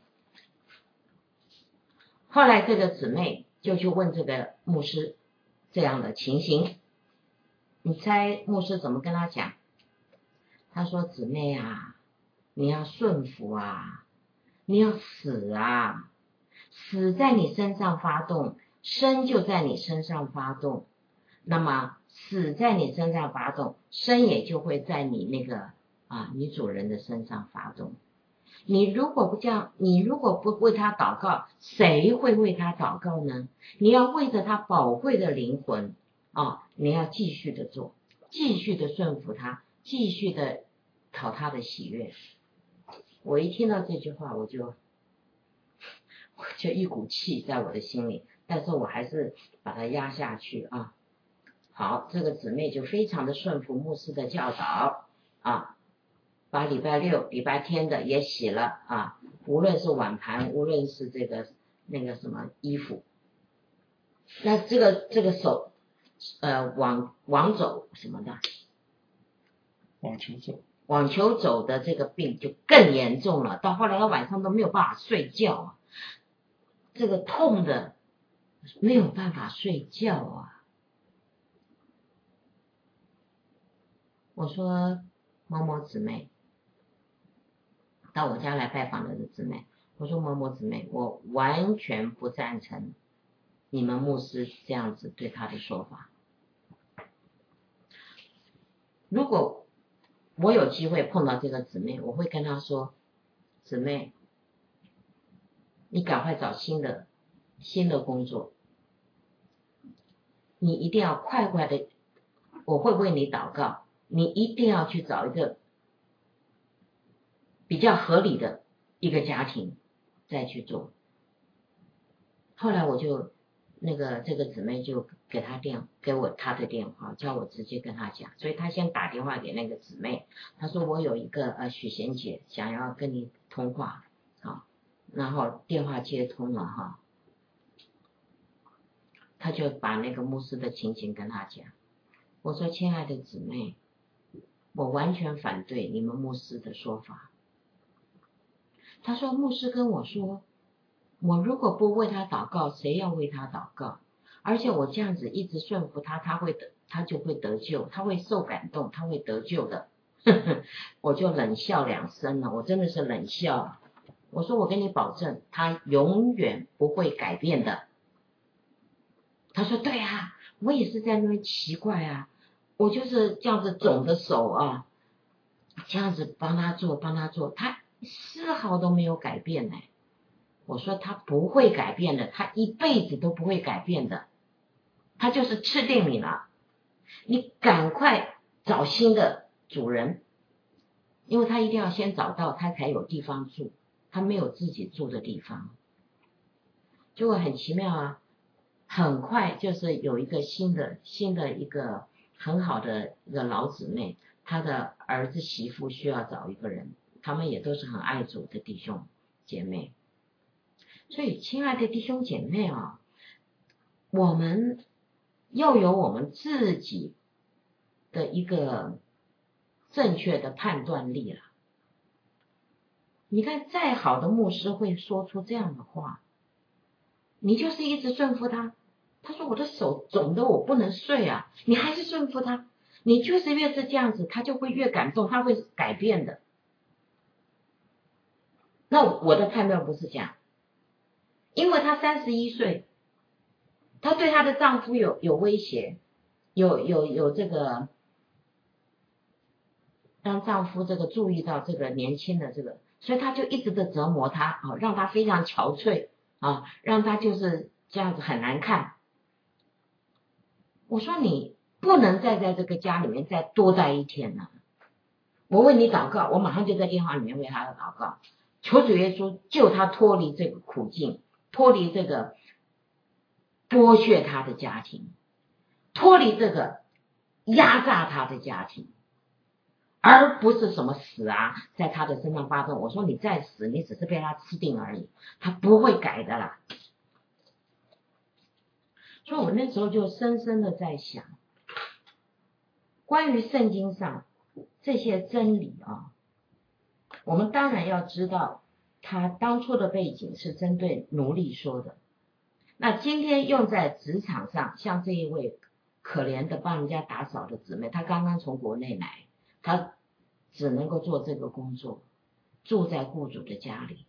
[SPEAKER 3] 后来这个姊妹就去问这个牧师这样的情形，你猜牧师怎么跟他讲？他说：姊妹啊，你要顺服啊，你要死啊，死在你身上发动，生就在你身上发动，那么死在你身上发动，生也就会在你那个啊女主人的身上发动。你如果不这样，你如果不为他祷告，谁会为他祷告呢？你要为着他宝贵的灵魂啊，你要继续的做，继续的顺服他，继续的讨他的喜悦。我一听到这句话，我就我就一股气在我的心里，但是我还是把它压下去啊。好，这个姊妹就非常的顺服牧师的教导啊，把礼拜六、礼拜天的也洗了啊，无论是碗盘，无论是这个那个什么衣服，那这个这个手呃网网走什么的，
[SPEAKER 1] 网球肘，
[SPEAKER 3] 网球肘的这个病就更严重了，到后来他晚上都没有办法睡觉啊，这个痛的没有办法睡觉啊。我说某某姊妹到我家来拜访的姊妹，我说某某姊妹，我完全不赞成你们牧师这样子对他的说法。如果我有机会碰到这个姊妹，我会跟她说，姊妹，你赶快找新的新的工作，你一定要快快的，我会为你祷告，你一定要去找一个比较合理的一个家庭再去做。后来我就那个这个姊妹就给他电给我他的电话，叫我直接跟他讲，所以他先打电话给那个姊妹，他说我有一个呃许贤姐想要跟你通话啊，然后电话接通了哈，他就把那个牧师的情形跟他讲。我说亲爱的姊妹，我完全反对你们牧师的说法。他说牧师跟我说，我如果不为他祷告，谁要为他祷告？而且我这样子一直顺服他，他会得，他就会得救，他会受感动，他会得救的。我就冷笑两声了，我真的是冷笑。我说我跟你保证，他永远不会改变的。他说对啊，我也是在那边奇怪啊，我就是这样子肿的手啊，这样子帮他做帮他做，他丝毫都没有改变呢。我说他不会改变的，他一辈子都不会改变的，他就是吃定你了，你赶快找新的主人，因为他一定要先找到他才有地方住，他没有自己住的地方。结果很奇妙啊，很快就是有一个新的新的一个很好的一个老姊妹，她的儿子媳妇需要找一个人，他们也都是很爱主的弟兄姐妹。所以亲爱的弟兄姐妹啊，我们要有我们自己的一个正确的判断力了。你看再好的牧师会说出这样的话，你就是一直顺服他，他说我的手肿得我不能睡啊，你还是顺服他，你就是越是这样子，他就会越感动，他会改变的。那我的判断不是这样，因为她三十一岁，她对她的丈夫有有威胁，有有有这个让丈夫这个注意到这个年轻的这个，所以她就一直的折磨他啊，让他非常憔悴啊，让他就是这样子很难看。我说你不能再在这个家里面再多待一天了，我为你祷告，我马上就在电话里面为他祷告，求主耶稣救他脱离这个苦境，脱离这个剥削他的家庭，脱离这个压榨他的家庭，而不是什么死啊在他的身上发动。我说你再死，你只是被他吃定而已，他不会改的啦。所以我那时候就深深的在想，关于圣经上这些真理啊，我们当然要知道他当初的背景是针对奴隶说的，那今天用在职场上，像这一位可怜的帮人家打扫的姊妹，她刚刚从国内来，她只能够做这个工作，住在雇主的家里，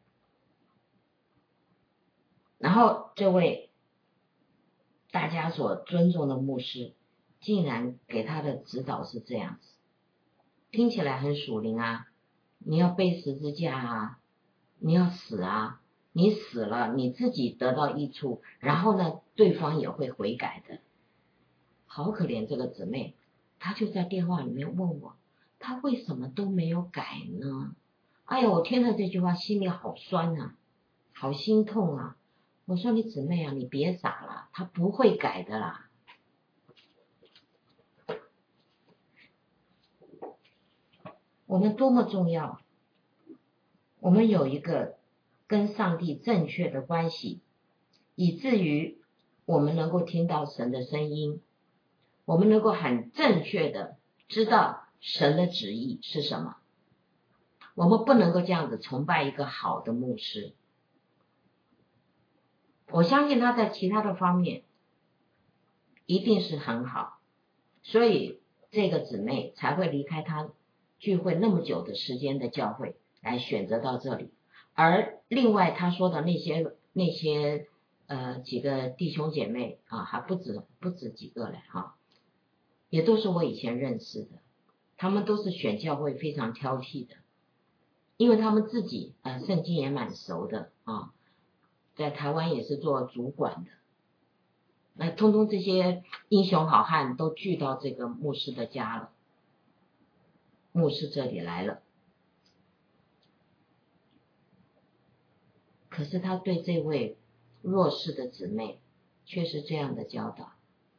[SPEAKER 3] 然后这位大家所尊重的牧师竟然给他的指导是这样子，听起来很属灵啊，你要背十字架啊，你要死啊，你死了你自己得到益处，然后呢对方也会悔改的。 好可怜这个姊妹，她就在电话里面问我，她为什么都没有改呢？哎呀，我听了这句话心里好酸啊，好心痛啊。我说你姊妹啊，你别傻了，她不会改的啦。我们多么重要，我们有一个跟上帝正确的关系，以至于我们能够听到神的声音，我们能够很正确的知道神的旨意是什么。我们不能够这样子崇拜一个好的牧师，我相信他在其他的方面一定是很好，所以这个姊妹才会离开他聚会那么久的时间的教会来选择到这里。而另外他说的那些那些呃几个弟兄姐妹啊，还不止不止几个嘞哈、啊，也都是我以前认识的，他们都是选教会非常挑剔的，因为他们自己呃圣经也蛮熟的啊，在台湾也是做主管的，那通通这些英雄好汉都聚到这个牧师的家了，牧师这里来了。可是他对这位弱势的姊妹却是这样的教导。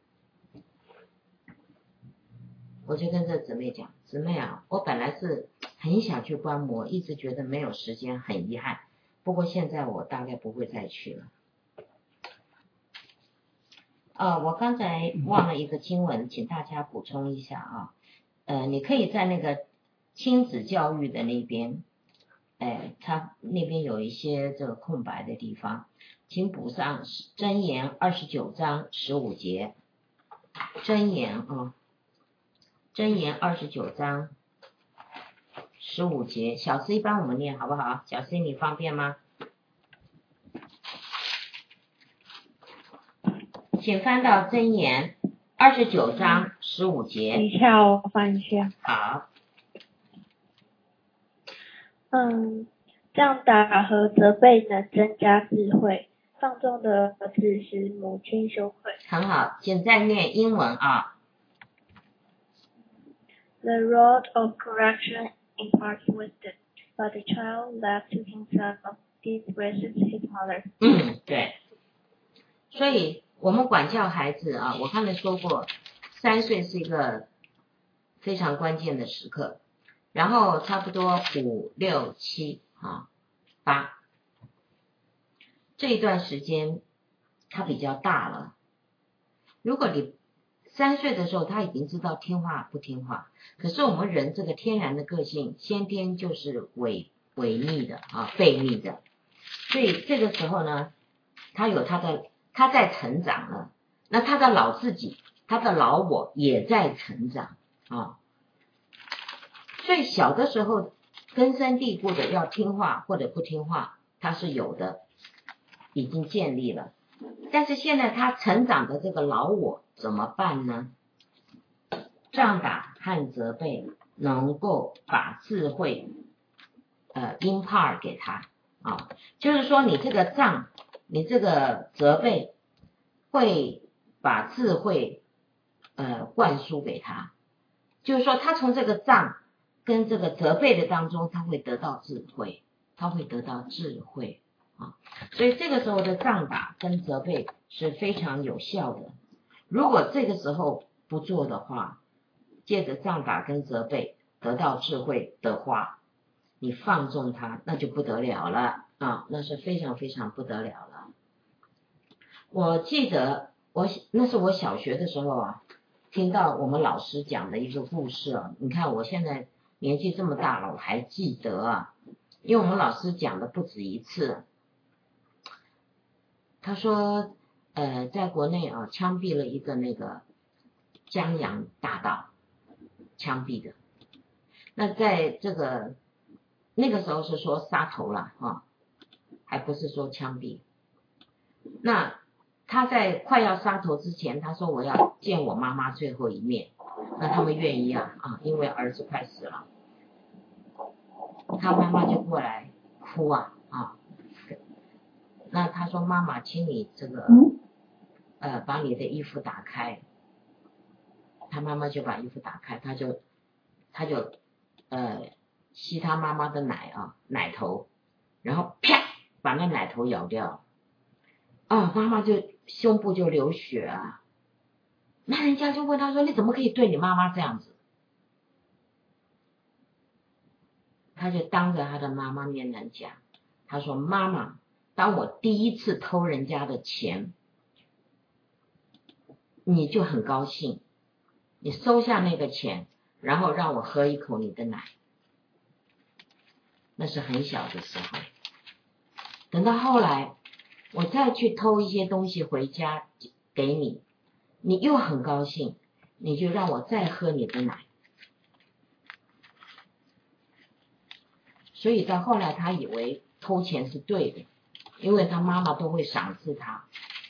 [SPEAKER 3] 我就跟这姊妹讲，姊妹啊，我本来是很想去观摩，一直觉得没有时间，很遗憾，不过现在我大概不会再去了。呃，我刚才忘了一个经文，请大家补充一下啊。呃，你可以在那个亲子教育的那边，哎，它那边有一些这个空白的地方，请补上箴言二十九章十五节。箴言啊，箴言二十九章十五节，小C帮我们念好不好？小C你方便吗？请翻到箴言二十九章十五节。
[SPEAKER 5] 等一下，我翻一下。
[SPEAKER 3] 好。
[SPEAKER 5] 嗯，杖打和责备能增加智慧，放纵的儿子使母亲羞愧。
[SPEAKER 3] 很好，请再念英文啊。
[SPEAKER 5] The rod of correction imparts wisdom, but the child left to himself disgraces his mother.
[SPEAKER 3] 嗯，对。所以我们管教孩子啊，我刚才说过，三岁是一个非常关键的时刻，然后差不多五六七啊八这一段时间他比较大了。如果你三岁的时候他已经知道听话不听话，可是我们人这个天然的个性先天就是违违逆的啊，悖逆的，所以这个时候呢，他有他的他在成长了，那他的老自己，他的老我也在成长啊。所以小的时候根深蒂固的要听话或者不听话，他是有的，已经建立了。但是现在他成长的这个老我怎么办呢？杖打和责备能够把智慧呃 impart 给他啊，就是说你这个杖，你这个责备会把智慧呃灌输给他，就是说他从这个杖跟这个责备的当中，他会得到智慧，他会得到智慧啊，所以这个时候的杖打跟责备是非常有效的。如果这个时候不做的话，借着杖打跟责备得到智慧的话，你放纵他，那就不得了了啊，那是非常非常不得了了。我记得我那是我小学的时候啊，听到我们老师讲的一个故事啊，你看我现在年纪这么大了，我还记得啊，因为我们老师讲的不止一次。他说呃，在国内啊，枪毙了一个那个江洋大盗，枪毙的。那在这个那个时候是说杀头了啊，还不是说枪毙。那他在快要杀头之前，他说我要见我妈妈最后一面。那他们愿意啊啊，因为儿子快死了。他妈妈就过来哭啊啊。那他说妈妈，请你这个呃把你的衣服打开。 他妈妈就把衣服打开，他就他就呃吸他妈妈的奶啊奶头，然后啪把那奶头咬掉，啊妈妈就胸部就流血啊，那人家就问他说你怎么可以对你妈妈这样子？他就当着他的妈妈面前讲，他说妈妈，当我第一次偷人家的钱，你就很高兴，你收下那个钱，然后让我喝一口你的奶，那是很小的时候。等到后来我再去偷一些东西回家给你，你又很高兴，你就让我再喝你的奶。所以到后来他以为偷钱是对的，因为他妈妈都会赏赐他。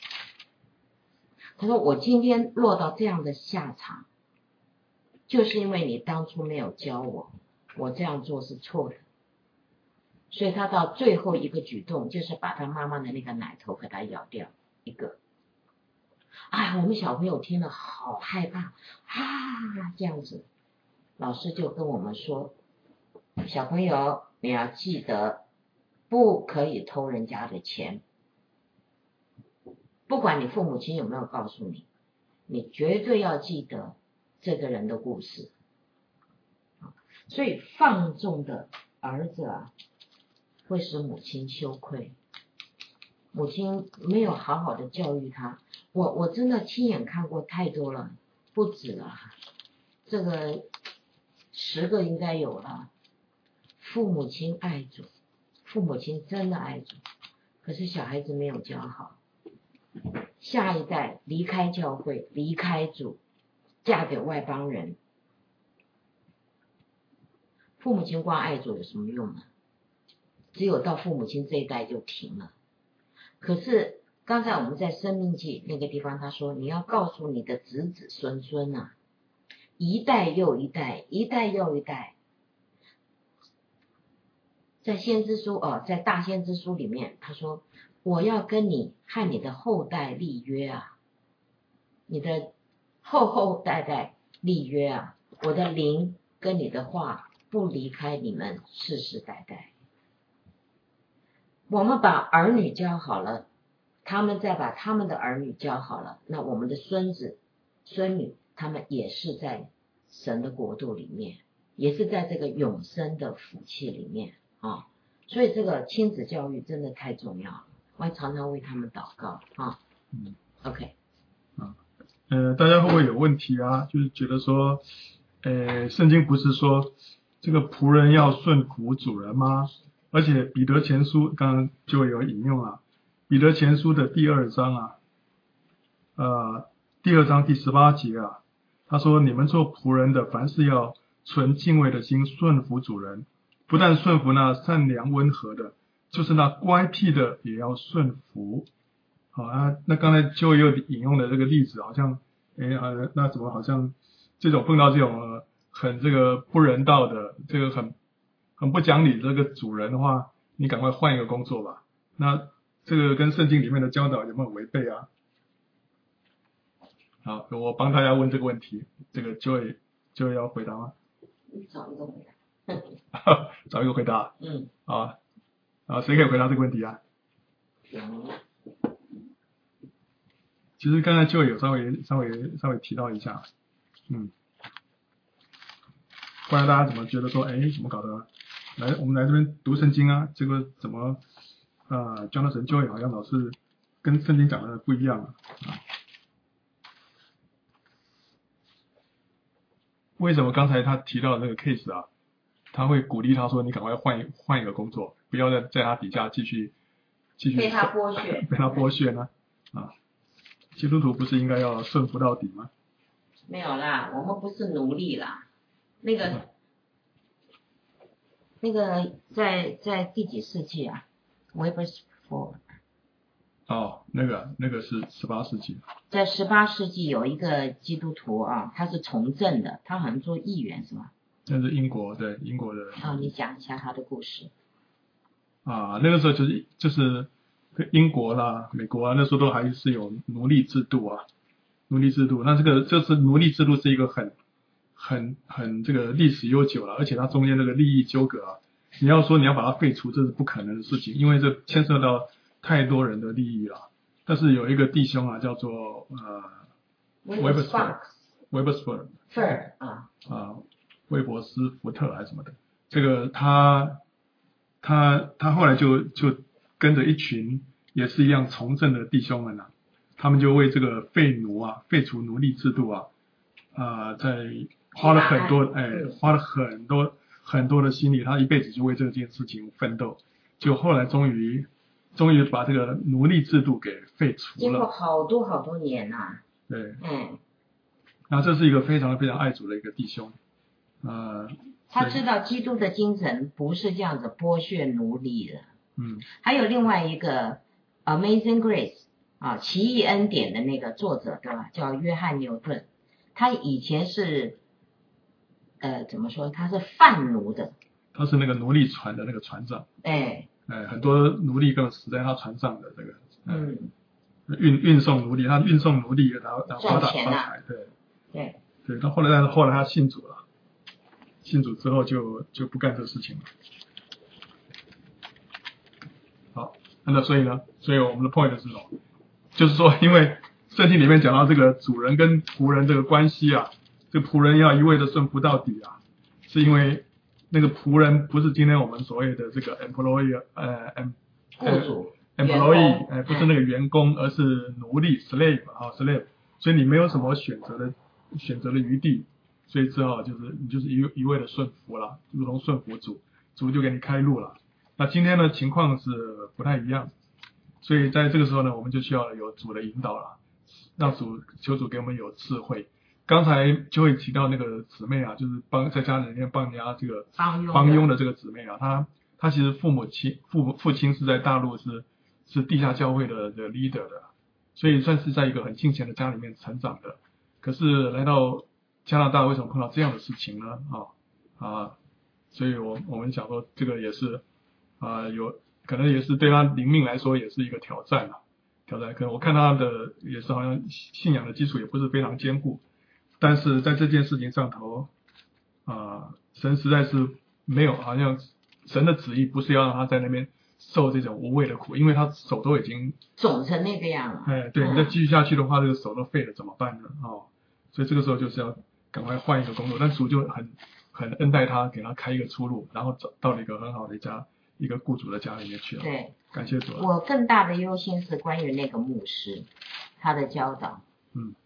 [SPEAKER 3] 他说我今天落到这样的下场，就是因为你当初没有教我，我这样做是错的。所以他到最后一个举动就是把他妈妈的那个奶头给他咬掉一个。哎，我们小朋友听了好害怕啊，这样子。老师就跟我们说，小朋友你要记得不可以偷人家的钱，不管你父母亲有没有告诉你，你绝对要记得这个人的故事。所以放纵的儿子啊，会使母亲羞愧，母亲没有好好的教育他。我我真的亲眼看过太多了，不止了，这个十个应该有了。父母亲爱主，父母亲真的爱主，可是小孩子没有教好，下一代离开教会，离开主，嫁给外邦人。父母亲光爱主有什么用呢？只有到父母亲这一代就停了。可是刚才我们在生命记那个地方他说，你要告诉你的子子孙孙啊，一代又一代，一代又一代。在先知书哦，在大先知书里面他说，我要跟你和你的后代立约啊，你的后后代代立约啊，我的灵跟你的话不离开你们世世代代。我们把儿女教好了，他们再把他们的儿女教好了，那我们的孙子孙女他们也是在神的国度里面，也是在这个永生的福气里面啊。所以这个亲子教育真的太重要了，我常常为他们祷告啊。
[SPEAKER 1] 嗯
[SPEAKER 3] OK
[SPEAKER 1] 啊，呃，大家会不会有问题啊？就是觉得说，呃，圣经不是说这个仆人要顺服主人吗？而且彼得前书刚刚就有引用了，彼得前书的第二章啊，呃，第二章第十八节啊，他说你们做仆人的，凡事要存敬畏的心，顺服主人，不但顺服那善良温和的，就是那乖僻的也要顺服。好啊，那刚才就又引用的这个例子，好像，哎呃，那怎么好像这种碰到这种、呃、很这个不人道的，这个很很不讲理的这个主人的话，你赶快换一个工作吧。那这个跟圣经里面的教导有没有违背啊？好，我帮大家问这个问题，这个 Joy Joy 要回答吗？
[SPEAKER 3] 找一个回答。
[SPEAKER 1] 找一个回答。
[SPEAKER 3] 嗯。
[SPEAKER 1] 啊啊，谁可以回答这个问题啊？
[SPEAKER 3] 嗯。
[SPEAKER 1] 其实刚才就有稍微稍微稍微提到一下，嗯，不然大家怎么觉得说，哎，怎么搞的？来，我们来这边读圣经啊，这个怎么啊 Jonathan Joy 好像老是跟圣经讲的不一样啊？为什么刚才他提到那个 case 啊，他会鼓励他说，你赶快换一换一个工作，不要再在他底下继续继续
[SPEAKER 3] 被他剥削，
[SPEAKER 1] 被他剥削呢？啊，基督徒不是应该要顺服到底吗？
[SPEAKER 3] 没有啦，我们不是奴隶啦。那个、嗯、那个在在第几世纪啊 ？Wilberforce。
[SPEAKER 1] 哦，那个那个是十八世纪。
[SPEAKER 3] 在十八世纪有一个基督徒啊，他是从政的，他好像做议员是吗？
[SPEAKER 1] 那是英国，对英国的。
[SPEAKER 3] 哦，你讲一下他的故事。
[SPEAKER 1] 啊，那个时候就是就是英国啦、美国啊，那时候都还是有奴隶制度啊。 奴隶制度。那这个这次奴隶制度是一个很很很这个历史悠久了，而且它中间这个利益纠葛啊，你要说你要把它废除，这是不可能的事情，因为这牵涉到太多人的利益了。但是有一个弟兄啊，叫做呃 Webster Webster
[SPEAKER 3] Fur 啊
[SPEAKER 1] 啊韦伯斯福特还是什么的，这个他他他后来就就跟着一群也是一样从政的弟兄们啊，他们就为这个废奴啊废除奴隶制度啊啊、呃、在花了很多哎花了很多很多的心力，他一辈子就为这件事情奋斗，就后来终于终于把这个奴隶制度给废除了，
[SPEAKER 3] 经过好多好多年呐、啊。
[SPEAKER 1] 对，
[SPEAKER 3] 嗯，
[SPEAKER 1] 然后这是一个非常非常爱主的一个弟兄，呃，
[SPEAKER 3] 他知道基督的精神不是这样子剥削奴隶的。
[SPEAKER 1] 嗯，
[SPEAKER 3] 还有另外一个 Amazing Grace 啊，奇异恩典的那个作者对吧？叫约翰牛顿，他以前是呃怎么说？他是贩奴的，
[SPEAKER 1] 他是那个奴隶船的那个船长，
[SPEAKER 3] 哎，
[SPEAKER 1] 哎，很多奴隶更死在他船上的这个，
[SPEAKER 3] 嗯，
[SPEAKER 1] 运运送奴隶，他运送奴隶，然后然后发大
[SPEAKER 3] 赚钱啊
[SPEAKER 1] 发财，对
[SPEAKER 3] 对，
[SPEAKER 1] 对，他后来但是后来他信主了，信主之后就就不干这事情了。好，那所以呢，所以我们的 point 是什么？就是说，因为圣经里面讲到这个主人跟仆人这个关系啊，这个仆人要一味的顺服到底啊，是因为那个仆人不是今天我们所谓的这个 employee 呃 em
[SPEAKER 3] 雇主、
[SPEAKER 1] 呃、
[SPEAKER 3] 员
[SPEAKER 1] employee
[SPEAKER 3] 工
[SPEAKER 1] 哎、呃、不是那个员工，而是奴隶 slave 啊 slave， 所以你没有什么选择的选择的余地，所以只好就是你就是一一味的顺服了，如同顺服主，主就给你开路了。那今天的情况是不太一样，所以在这个时候呢，我们就需要有主的引导了，让主求主给我们有智慧。刚才就会提到那个姊妹啊，就是帮在家里面帮人家这个
[SPEAKER 3] 帮佣
[SPEAKER 1] 帮佣的这个姊妹啊，她她其实父母亲父父亲是在大陆是是地下教会的的 leader 的，所以算是在一个很敬虔的家里面成长的。可是来到加拿大，为什么碰到这样的事情呢？啊啊，所以我我们想说，这个也是啊，有可能也是对他灵命来说也是一个挑战啊，挑战。可能我看他的也是好像信仰的基础也不是非常坚固，但是在这件事情上头啊，神实在是没有，好像神的旨意不是要让他在那边受这种无谓的苦，因为他手都已经
[SPEAKER 3] 肿成那个样了。
[SPEAKER 1] 哎，对，你再继续下去的话，这个手都废了怎么办呢？哦，所以这个时候就是要赶快换一个工作，但主就很很恩待他，给他开一个出路，然后找到了一个很好的一家一个雇主的家里面去了。
[SPEAKER 3] 对，
[SPEAKER 1] 感谢主。
[SPEAKER 3] 我更大的忧心是关于那个牧师他的教导。
[SPEAKER 1] 嗯。